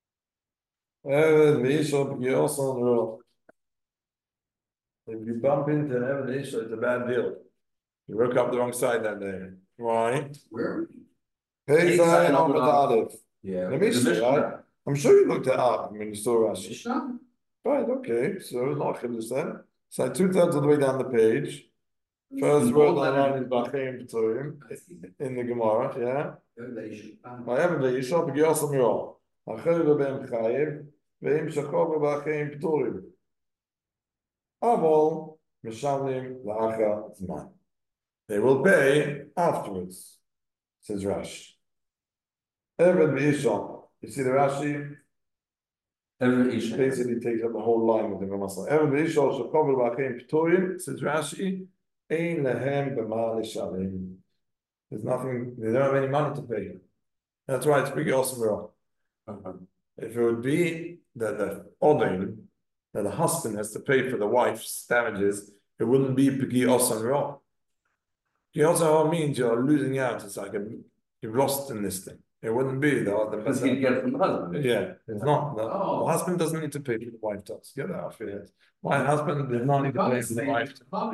The Isha. Yosem Ra. If you bump into an Isha, it's a bad deal. You woke up the wrong side that day. Why? Where? Peizayin Amadavid. Yeah. The Mishnah, right? I'm sure you looked it up when you saw Rashi. Mishnah? Right, okay. So not Chiddush then. So 2/3 of the way down the page. First word on the line is Bachim P'torim in the Gemara, yeah. However, the Yisha B'Gyosam Yor. Acheru B'em Chayiv, V'im Shachov B'Bachim P'torim. Avol, Mishavlim La'acha Zman. They will pay afterwards, says Rashi. Eved B'Yisha. You see the Rashi? Every Isha. Basically takes up the whole line with the Ramasla. Every Isha Shachov B'Bachim P'torim, says Rashi. Ein lehem b'ma lishalim. There's nothing, they don't have any money to pay. That's why it's big awesome. If it would be that the odin, that the husband has to pay for the wife's damages, it wouldn't be pigi awesome ra. Pigi awesome means you're losing out. It's like you've lost in this thing. It wouldn't be Because he'd get it from the husband. yeah, it's not. The husband doesn't need to pay for the wife does. Get that off your head. My husband does not need to pay for the wife.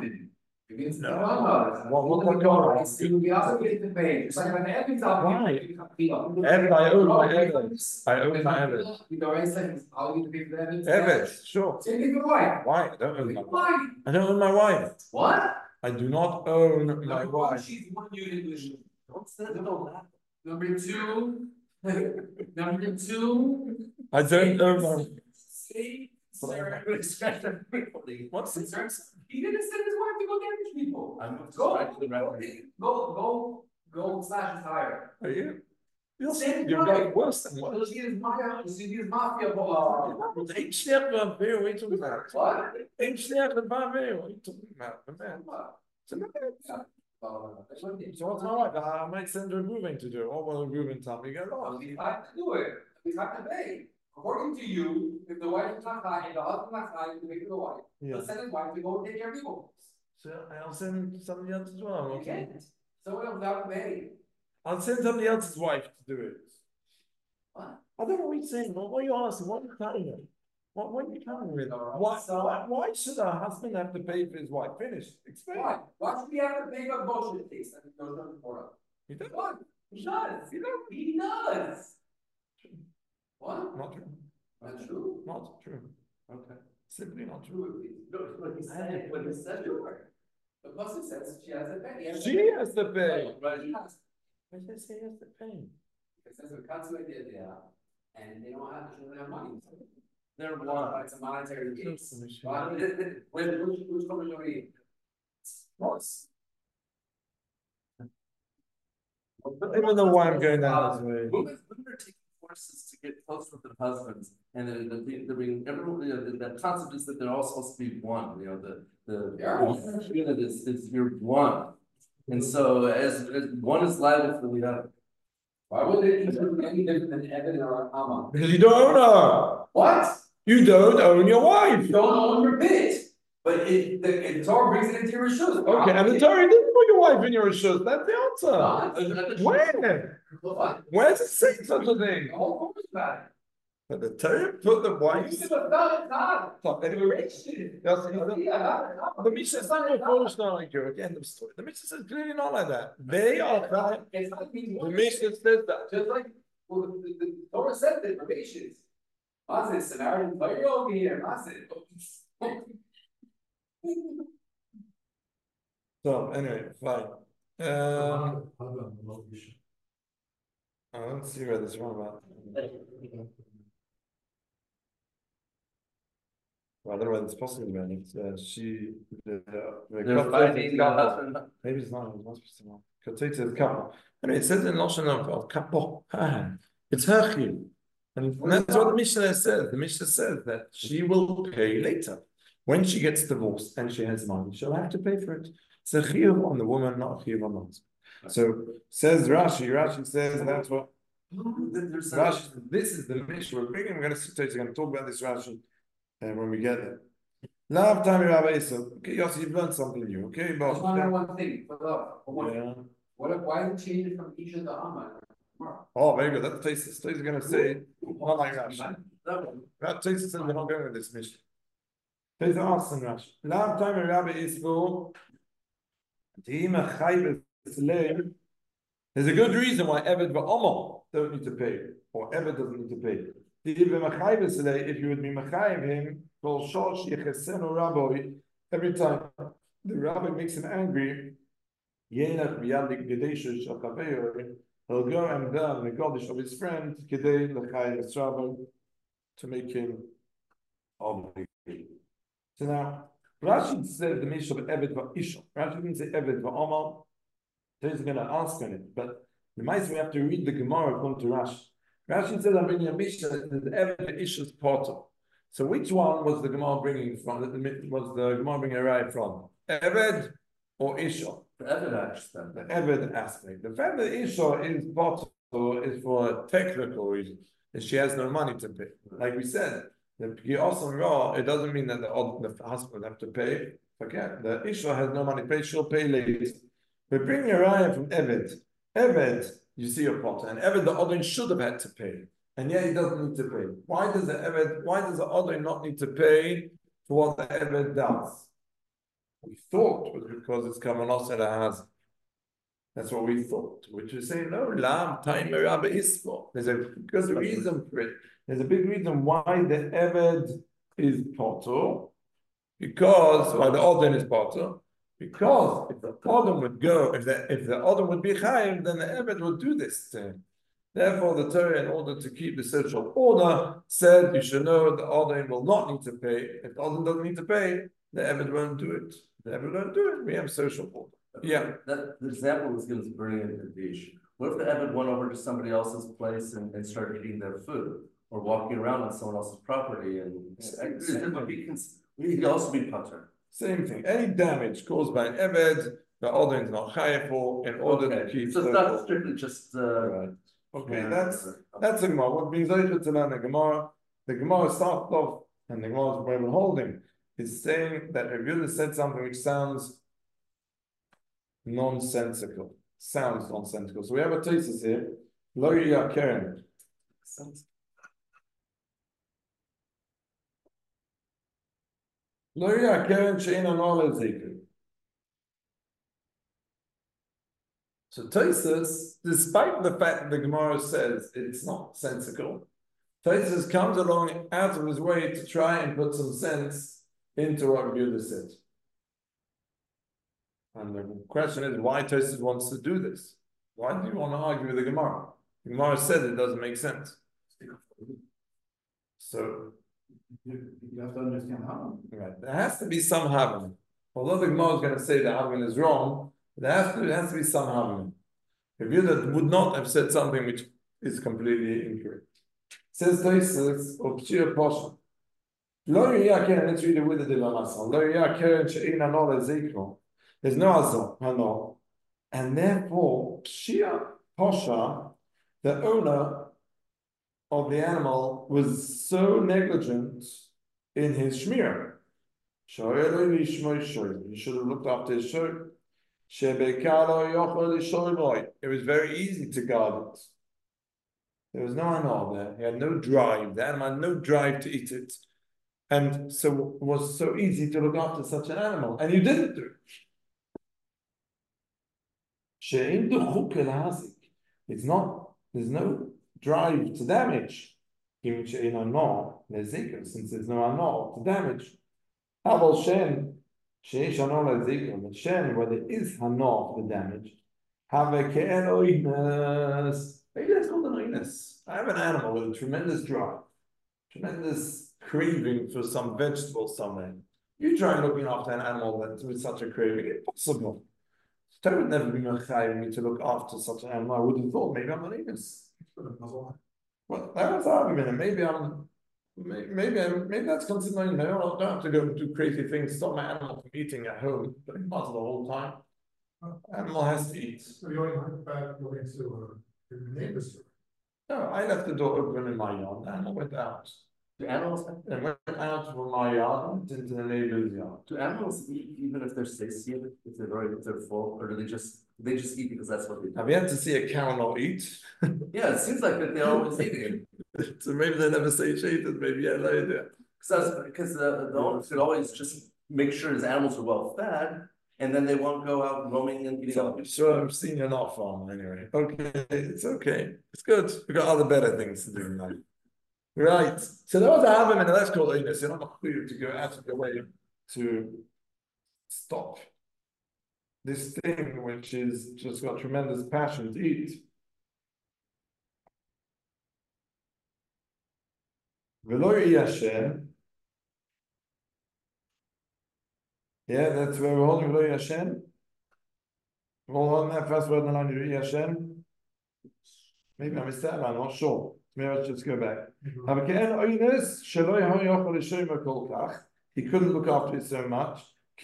No. What God? We also get the pay. It's like when every time. Evan, I own my Evan. I own my Evan. You know, it's like, I'll need to pay for that. Evan, sure. Same thing with wife. Why? I don't own my wife. Why? I don't own my wife. What? I do not own my Number one, wife. she's one unit with you. What's that? No, Number two. Number two. I don't own my. See, But I sir. expect everybody. What's this? He didn't send his wife to go damage people. I'm Go, right to the record. go slash his tire. Are you? You're Same you're guy. getting worse than what? You see his mafia. Ain't snap on beer. What are you talking about? What? Ain't snap on beer. What are you talking about? Man. It's a man. So what's my wife? I might send her moving to do. What will moving tell me? Go Well, on. we have to do it. We have to pay. According to you, if the wife is not high and the husband not high, you pay for the wife. Yeah. But send his wife to go take care of people. So I'll send somebody else as well. You can't. Someone else without pay. I'll send somebody else's wife to do it. What? I don't know what you're saying. What are you asking? What are you telling me? What are you telling me? Why should a husband have to pay for his wife? Finish. Explain. Why? Why should we have to pay for bullshit things that goes on for us? You don't? What? He does. He does. What? Not true. Not true. Not true. Okay. Simply not true. True. What he said. What he said. Sure. The person says she has to pay. She has to pay. Right. Why did they say he has to pay? It says a cut to it there, and they don't have money. They're blind. It's a monetary case. Even Which company do we? Most. though why I'm going down this way. Women are taking courses to get close with their husbands, and the concept is that they're all supposed to be one. You know, the unit is you're one, and so as one is liable for the other. Why would it be any different than Evan or Amma? Because you don't own her. What? You don't own your wife. You don't own your bit, but the Torah brings it into your shoes. Okay, and the Torah didn't put your wife in your shoes. That's the answer. Where? What? Where does it say such a thing? All Torah is about it. But the Torah put the wife. You said about it, So anyway, the Mishnah is not foolish, not like you. End of story. The Mishnah says clearly not like that. They are right. It's like The Mishnah says that. just like well, the Torah said that probations. Mazit, Samaritan fire over here, Mazit. So anyway, fine. I I don't see where this is wrong about. Well, I don't know whether it's possible, man. It's They're fighting the husband. maybe it's not. It must be someone. Koteta is couple. Anyway, it says in Lashon of couple. It's her chiyuv. And that's what the Mishnah says. The Mishnah says that she will pay later. When she gets divorced and she has money, she'll have to pay for it. It's a chiyuv on the woman, not a chiyuv on the husband. So says Rashi. Rashi says that's what. Rashi, this is the Mishnah we're bringing. We're going to see. We're going to talk about this Rashi when we get there. Love time Rabbi Isa. Okay, Yossi, you've learned something new. Okay, I just want to know but one thing. yeah. Why did it change it from Isha to Amma? Oh, very good. That place is going to say not like Rashi. That place says we're not going with this Mishnah. There's an awesome Rashi. Love time Rabbi Isa. There's a good reason why Eved v'Omer don't need to pay, or Eved doesn't need to pay. If you would be mechayiv him, every time the rabbi makes him angry, he'll go and burn the Godish of his friend to make him obligated. So now, Rashi said the Mishnah of Eved v'Isha. Rashi didn't say Eved v'Omer. He's going to ask on it, but the mice we have to read the Gemara according to Rashi. Rashi says I'm bringing a Mishnah that the Eved Isha's portal. So which one was the Gemara bringing from? Was the Gemara bringing a raya from Eved or Isha? The Eved aspect. The Eved aspect. The fact that Isha is portal is for a technical reason. That she has no money to pay. Like we said, the P'gios and Ra, it doesn't mean that the husband have to pay. Forget the Isha has no money to pay. She'll pay later. We bring a raya from Eved. Eved, you see your potter, and Eved the Odin should have had to pay, and yet he doesn't need to pay. Why does the Odin not need to pay for what the Eved does? We thought it was because it's Kavanos and has. That's what we thought. Which is saying no, Lam Time Rabbi Ismo. There's a good reason for it. There's a big reason why the Eved is potter, because why the Odin is potter. Because if the Odom would go, if the Odom would be chayiv, then the Eved would do this thing. Therefore, the Torah, in order to keep the social order, said you should know the Odom will not need to pay. If the Odom doesn't need to pay, the Eved won't do it. The Eved won't do it. We have social order. Yeah. That the example was going to bring in the issue. What if the Eved went over to somebody else's place and started eating their food, or walking around on someone else's property, and he'd also be putter. Same thing. Any damage caused by an Eved, the Odin is not chayav for in order to keep. So it's not strictly just right. Okay, that's a Gemara. What brings Eichel to learn the Gemara? The Gemara starts off, and the Gemara's way of holding is saying that Rav Yehuda said something which sounds nonsensical. So we have a thesis here. Lo yakeren. Lo yakeren she'ein anol ezekri. So Tosfos, despite the fact that the Gemara says it's not sensical, Tosfos comes along out of his way to try and put some sense into what Rav Yehuda said. And the question is, why Tosfos wants to do this? Why do you want to argue with the Gemara? The Gemara said it doesn't make sense. So you have to understand how. right, there has to be some Havana. Although the Gemara is going to say that Havana is wrong, there has to be some Havana. If you would not have said something which is completely incorrect. Says Tosfos of Pshir Posha. Lo yakeren, let's read it with the Dilamasa. Lo yakeren she'ein anol ezekro. There's no azor, and therefore Pshir Posha, the owner of the animal was so negligent in his shmir. He should have looked after his shirt. It was very easy to guard it. There was no animal there. He had no drive. The animal had no drive to eat it. And so it was so easy to look after such an animal. And you didn't do it. It's not, there's no drive to damage. Since there's no animal to damage. But Shen, where there is Hanor for the damage, maybe that's called an oinus. I have an animal with a tremendous drive, tremendous craving for some vegetable somewhere. You try looking after an animal that's with such a craving, impossible. Torah would never be mechayiv me to look after such an animal. I would have thought maybe I'm an oinus. Well, that was the argument. Maybe that's considered. Maybe I don't have to go and do crazy things to stop my animal from eating at home, but it must the whole time. Animal has to eat. So you only went back going to the neighbor's store. No, I left the door open in my yard. The animal went out. Do animals, And went out from my yard and into the neighbor's yard. do animals eat even if they're satiated, if they're full, or do they just eat because that's what they do? Have you had to see a cow not eat? Yeah, it seems like that they're always eating it. So maybe they never satiated, maybe yeah, no idea. Because the owner should always just make sure his animals are well fed, and then they won't go out roaming and eating. So I'm sure I've seen you're not farm anyway. Okay, it's okay. It's good. We've got other better things to do in life. Right. So that was a havim, and that's called oinus. You're not clear to go out of your way to stop this thing which is just got tremendous passion to eat. V'lo Hashem. Yeah, that's where we're holding V'lo Hashem. We're on that first word in the line, V'lo Hashem. Maybe I missed that, I'm not sure. Maybe I should just go back. He couldn't look after it so much.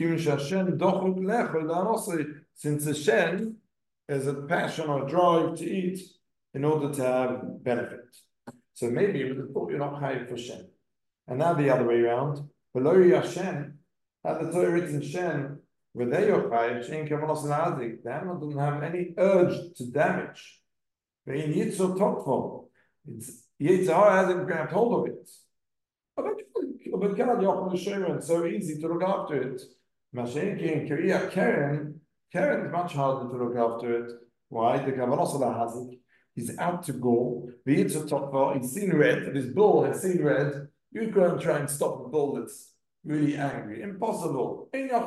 Since the Shen is a passion or drive to eat in order to have benefit. So maybe you would have thought you're not high for Shen. And now the other way around. Below Yashen, at the Torah written Shen, where they are chayiv, Shen kavanos nazik, the animal doesn't have any urge to damage. In Yitzhak Tokfo, it's Yitzhak hasn't grabbed hold of it. But it's so easy to look after it. Mashenki and Karen is much harder to look after it. Why? The Kavanos Hazik, he's out to go. The Yitzhak Tokfo, he's seen red, his bull has seen red. You go and try and stop a bull that's really angry. Impossible.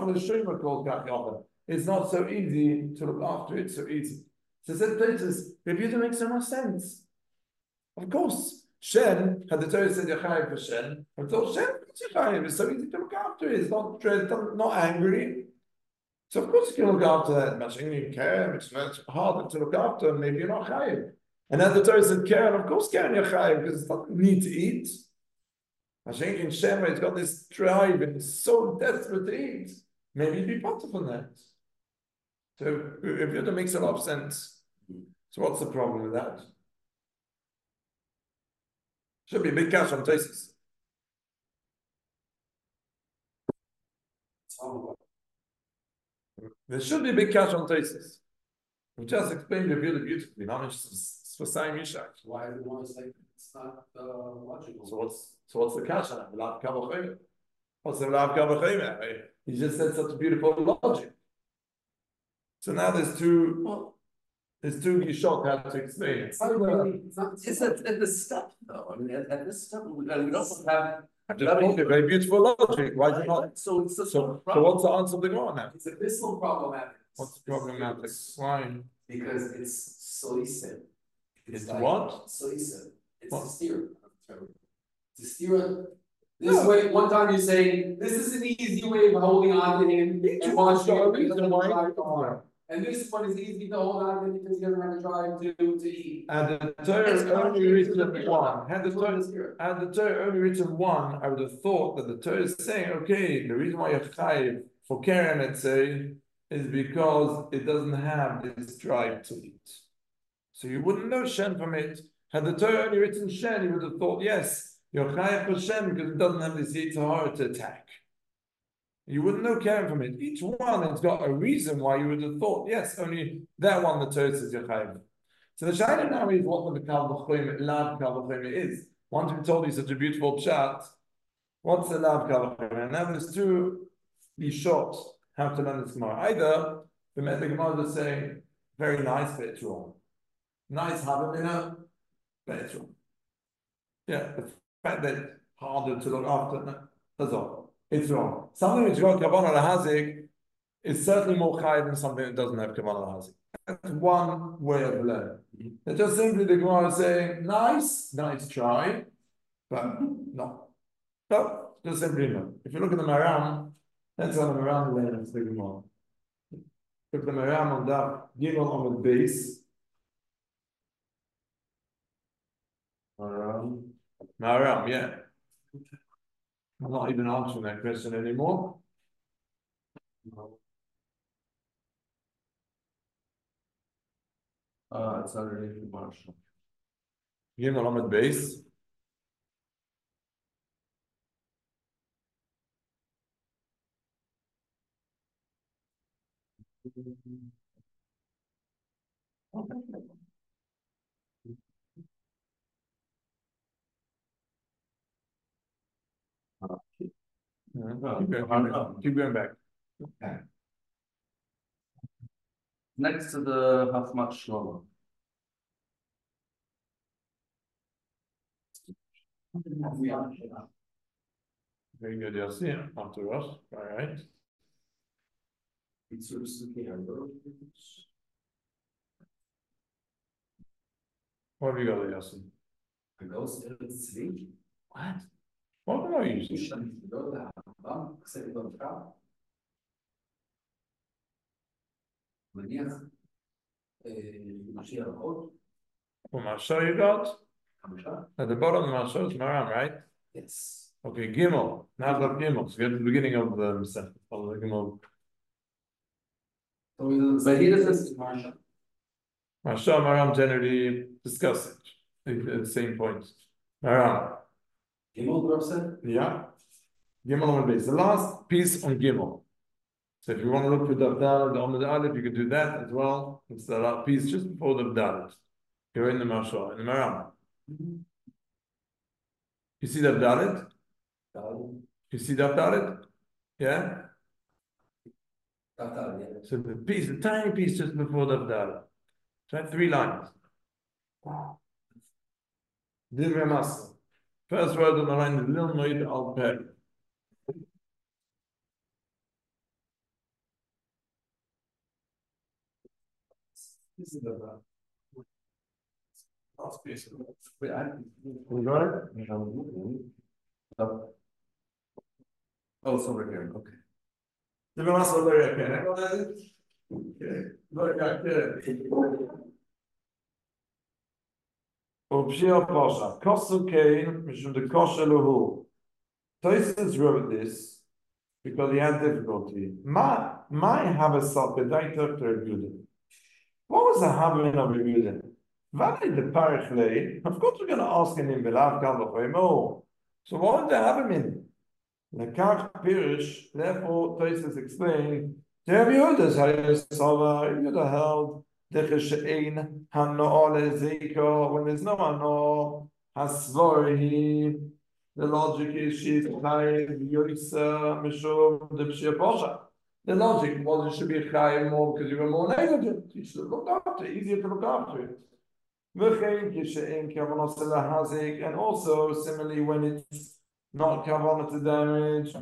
It's not so easy to look after it, so easy. So said Tosfos, the Yehuda makes so much sense. Of course, Shen, had the Torah said Yachayim for Shen, I thought Shen, it's so easy to look after it. It's not dread, not angry. So of course you can look after that. Mashing Karen, it's much harder to look after, maybe you're not Chayim. And then the Torah said Karen, of course Karen you're Chayim, because it's not need to eat. Mashing Shem, it's got this drive and it's so desperate to eat. Maybe you'd be part of that. So if Yehuda makes a lot of sense. So what's the problem with that? Should be a big cash on Tosfos. There should be a big cash on Tosfos. We just explained the Yehuda beautifully. Not just for saying Yishak. Why do you want to say it's not logical? So what's the cash on it? What's the Lav Kavachayim? He just said such a beautiful logic. So now there's two Yishot how to explain it. It's at this step though. I mean, at this step, we also have. I just told you, very beautiful logic. Why is it not? So it's So what's the answer of the Gemara now? It's abyssal problematic. What's the problematic? Why? Because it's solicit. It's what? Solicit. It's What? a steer. It's a steer. This way, one time you say, this is an easy way of holding on to him. And watch him. And this one is easy to hold on to him because he doesn't have to drive to eat. And the Torah only written one. Had the Torah only written one, I would have thought that the Torah is saying, okay, the reason why you're chayiv for Karen, let's say, is because it doesn't have this drive to eat. So you wouldn't know Shen from it. Had the Torah only written Shen, you would have thought, yes, you're chayav for Shen because it doesn't have this Yitzhahara to attack. You wouldn't know Karen from it. Each one has got a reason why you would have thought, yes, only that one the Torah says you're chayav. So the Shaila now is what the Kal V'choim, Lav Kal V'choim is. Once we told you such a beautiful pshat, what's the Lav Kal V'choim? And now there's two short how to learn this Gemara. Either the Gemara is saying, very nice, but it's wrong. Nice Havamina, but it's wrong. Yeah, the fact that harder to look after, no, that's all. It's wrong. Something which got Kavanah Lahazik is certainly more chayiv than something that doesn't have Kavanah Lahazik. That's one way of learning. It's just simply the Gemara is saying, nice try, but no. No, just simply no. If you look at the Maram, that's how the Maram learns the Gemara. Look at the Maram on that Gimel on the base. Maram, yeah. I'm not even answering that question anymore. It's underneath the marshal. Gimel on the base. Keep going back. Okay. Next to the Hafmat Shlomo. Very good, Yossi. After us, all right. What have you got, Yossi? What? What am I using? Well, Mashal you got? At the bottom of Mashal is Maram, right? Yes. Okay, Gimel. Now the Gimel. So get to the beginning of the Gimel. But he doesn't Marsha. Mashal Maram generally discuss it at the same point. Maram. Gimel Rav said? Yeah. Gimel on the base. The last piece on Gimel. So if you want to look for the Dalet, the Amud Aleph, you can do that as well. It's the last piece just before the Dalet. You're in the Mashal, in the Maram. You see that Dalet? You see that Dalet? Yeah? So the piece, the tiny piece just before the Dalet. So 3 lines. Divrei Masel. First word on the line is Lil Noid Al Peh. This is the last piece. Wait, You got it? Oh, it's over here. Okay. Divrei Masel very okay. Okay. Very okay. Pshia Pasha, Kosu Kain, Mishum the Kosher Lahu. Tosis wrote this because he had difficulty. My have a salpedaita to Rebuda. What was the Havin of Rebuda? Valley the Parachle, of course we're going to ask him in Belav Kalvachemo. So what did the Havin mean? Lekach Pirish, therefore Tosis explained, There Yehuda's Yehuda held when there's no ano, hasvori, the logic is she's chayiv yoisa mishum the pshia posha. The logic was it should be chayiv more because you were more negligent. You should look after it, easier to look after it. And also similarly when it's not kavanah to damage,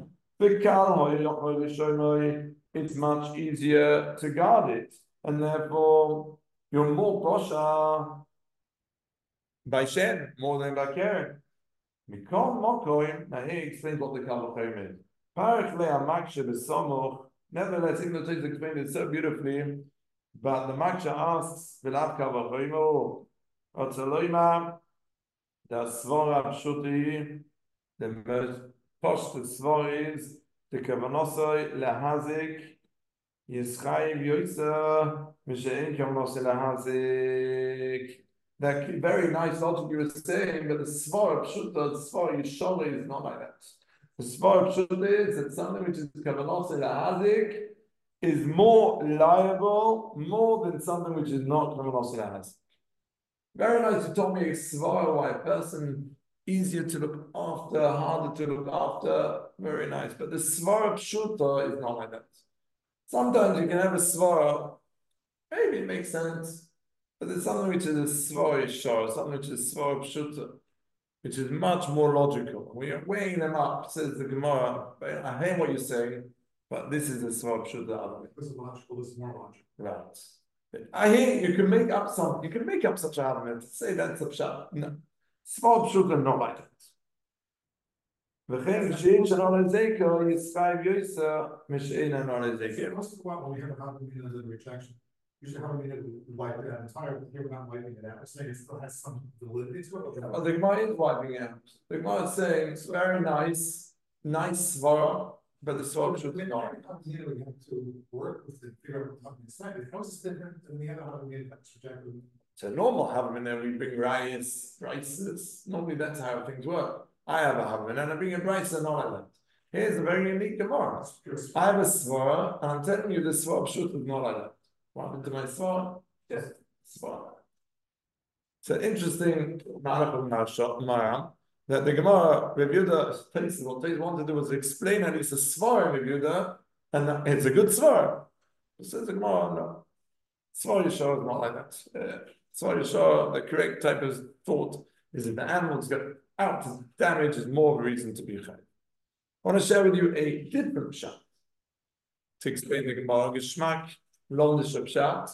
it's much easier to guard it. And therefore, you're more kosher by Shen, more than by Karen. Mikol Mokoim, now he explains what the Kalachim is. Parachle Amaksha Besomoch, nevertheless, even though he's explained it so beautifully, but the Maksha asks, Vilav Kalachim, Otzaloima, the Svora Pshuti, the most posh the Svor is, the Kavanosoi, Lehazik, Yischayev Yoisa, Mishain Kamos Elahazik. That very nice logic you were saying, but the Svar Pshuta, the Svar Yishole is not like that. The Svar Pshuta is that something which is Kavanos Elahazik is more liable, more than something which is not Kavanos Elahazik. Very nice, you told me a Svar, why a person easier to look after, harder to look after, very nice. But the Svar Pshuta is not like that. Sometimes you can have a svara, maybe it makes sense, but there's something which is a svara yishar, something which is svara pshuta, which is much more logical. We are weighing them up, says the Gemara. I hear what you're saying, but this is a svara pshuta. This is logical, this is more logical. Right. I hear you can make up some. You can make up such an argument. Say that's a pshat. No, svara pshuta not like that. וכן בשאין שלא לזקו יסחייב יויסר משאין אינו לזקו. Let's talk about when we have a common meaning as a rejection. Usually how we need to wipe it out entirely, here we're not wiping it out, it's saying it still has some validity to it. Well, the Gemara is wiping out. The Gemara is saying it's very nice svara, but the svara should be not. We have to work with the figure of what it's like. How is this different than we have how we need that's rejected? It's a normal havim, and we bring rice, rices. Normally that's how things work. I have a havim, and I bring a rice and all of that. Here's a very unique Gemara. I have a svara, and I'm telling you the svara should is not like that. What happened to my svara? Yes, svara. It's an interesting Maram that the Gemara Reb Yehuda what they wanted to do was explain at least a svara in Reb Yehuda, and it's a good svara. It says the Gemara, no, svara yishar is not like that. Svara yishar, the correct type of thought is that the animals get out to damage is more of a reason to be chayv. I want to share with you a different shot to explain the Gemara Geschmack Londish Pshat.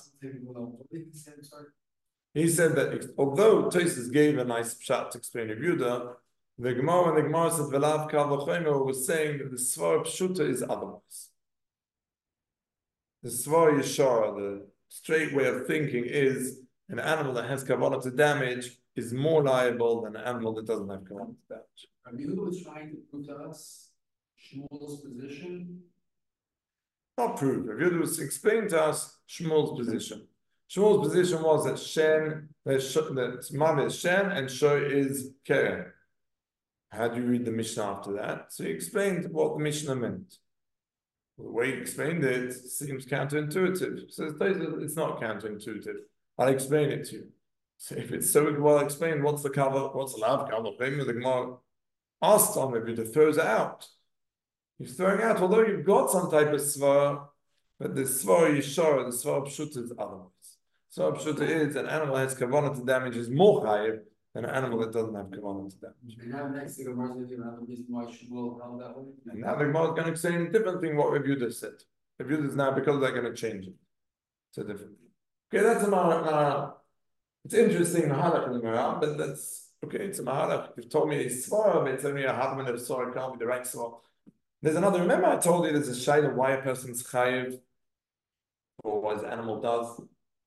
He said that although Tosfos gave a nice pshat to explain Reb Yehuda, the Gemara said Velav Kal V'chomer was saying that the Svar Pshuta is otherwise. The Svar Yishar, the straight way of thinking, is an animal that has kavanah to damage is more liable than an animal that doesn't have kavanah to damage. Reb Yehuda was trying to prove to us Shmuel's position. Not prove. Reb Yehuda was explaining to us Shmuel's position. Shmuel's position was that Shen, that Mav is Shen and Sho is Keren. How do you read the Mishnah after that? So he explained what the Mishnah meant. The way he explained it seems counterintuitive. So it's not counterintuitive. I'll explain it to you. So if it's so well explained, what's the cover? What's the lav cover? Maybe the Gemara asked on maybe to throws it out. He's throwing out, although you've got some type of svara, but the svara yishar, the svara pshuta is otherwise. Svara pshuta is an animal that has kavanah to damage is more chayiv than an animal that doesn't have kavanah to damage. And now next to the Gemara is another reason why Shmuel held that way. And now the Gemara is going to say a different thing what Reb Yehuda said. Reb Yehuda is now, because they're going to change it. It's a different thing. Okay, that's a mahalach. It's interesting, mahalach in the Gemara, but that's, okay, it's a mahalach. You've told me a svara, but it's only a hadman of svara, it can't be the right svara. There's another, remember I told you there's a shayla why a person's chayiv, or what his animal does.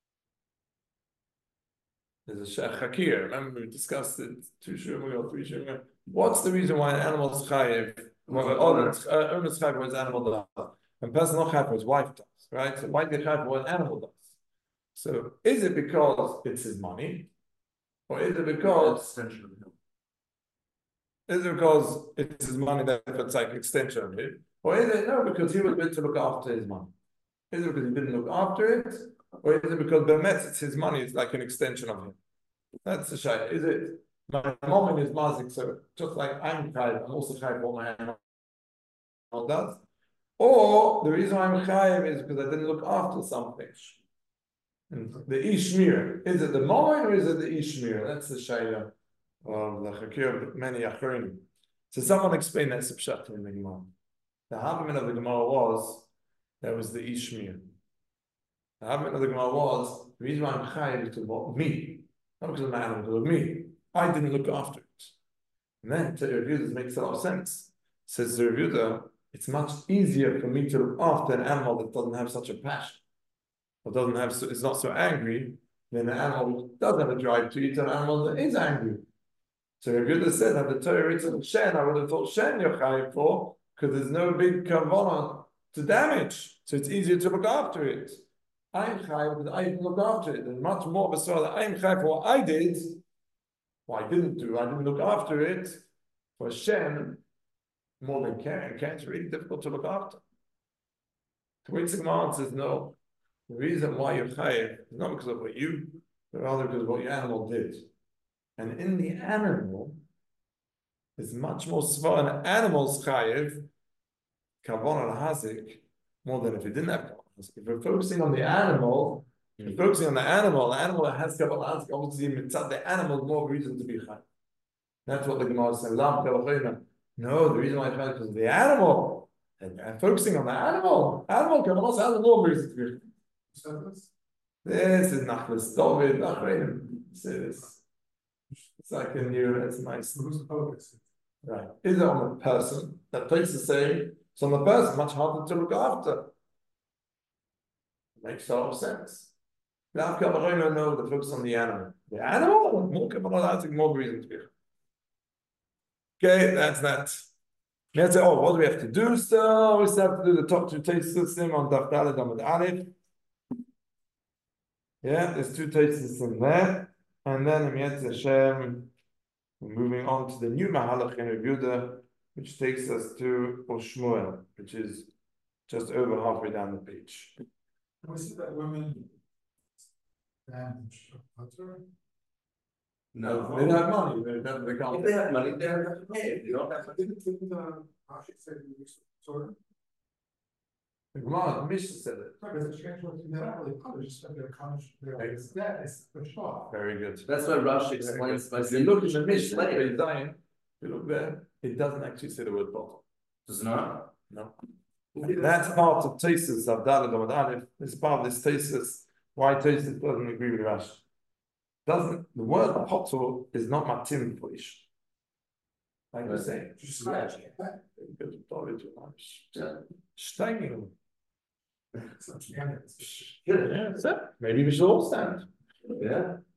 There's a chakir. Remember we discussed it 2 shurim or 3 shurim. What's the reason why an animal's chayiv? Owner's chayiv what his animal does. And a person not chayiv what his wife does, right? So why do they chayiv what an animal does? So is it because it's his money, or is it because Extension of him. is it because it's his money that it's like an extension of it, or is it no because he was meant to look after his money? Is it because he didn't look after it, or is it because Bemet it's his money? It's like an extension of him. That's the shay. Is it my mom is mazik? So just like I'm chayiv, I'm also chayiv what my animal does. Or the reason why I'm chayiv is because I didn't look after something. And the ishmir, is it the moment or is it the ishmir? That's the shayla of the chakir of many achronim. So someone explained that pshat in the Gemara. The argument of the Gemara was that was the ishmir. The argument of the Gemara was the reason why I'm chayiv is about me, not because of my animal, because of me. I didn't look after it. And then to review this makes a lot of sense. Says the reviewer, it's much easier for me to look after an animal that doesn't have such a passion, or doesn't have it's not so angry, than an animal that does have a drive to eat an animal that is angry. So Reb Yehuda said that the Torah written Shen, I would have thought Shen you're chayiv for, because there's no big kavanah to damage, so it's easier to look after it. I'm chayav because I look after it, and much more beside that I'm chayav for what I did, what I didn't do, I didn't look after it. For Hashem, more than care, it's really difficult to look after. The way Gemara says no, the reason why you're chayav is not because of what you, but rather because of what your animal did. And in the animal, is much more svara an animal's chayiv, kavon al-hazik, more than if it didn't have kavon al-hazik. If we're focusing on the animal, if we're focusing on the animal that has kavon al-hazik, obviously mitzad the animal more reason to be chayiv. That's what the Gemara says. No, the reason why it's chayiv is because of the animal. And focusing on the animal kavon al-hazik has more reason to be chayiv. This is Nachlas David, Nachrein. It's like a new, it's nice. Who's the focus? Right. Is it on the person? That takes the same. So on the person, much harder to look after. Makes total sense. Now, no, the focus on the animal. The animal, more kabbalistic, more reason to be. Okay, that's that. Let's say, what do we have to do still? We still have to do the top two taste system on Daf Daled Amud Aleph. Yeah, there's two taste systems there. And then in Yetz Hashem, we're moving on to the new Mahalach in Yehuda, which takes us to Shmuel, which is just over halfway down the page. We see that women damage butter. No. They don't have money. They If can't. they have money, they have to pay. If they don't have money. Didn't Rashi say we sort of? The Gemara, the Mishnah said it. Because the change was not really punished, but they're punished. That is the shot. Very good. That's why Rashi explains by If you saying. look in the Mishnah, later. Zion, if you look there, it doesn't actually say the word bottle. Does it not? No. That's part of Tesis of Daled Amud Aleph. It's part of this Tesis. Why Tesis doesn't agree with Rashi? The word bottle is not matim for ish. Like we say, Just scratch it. Steiging. Some standards. Yeah, so maybe we should all stand. Yeah.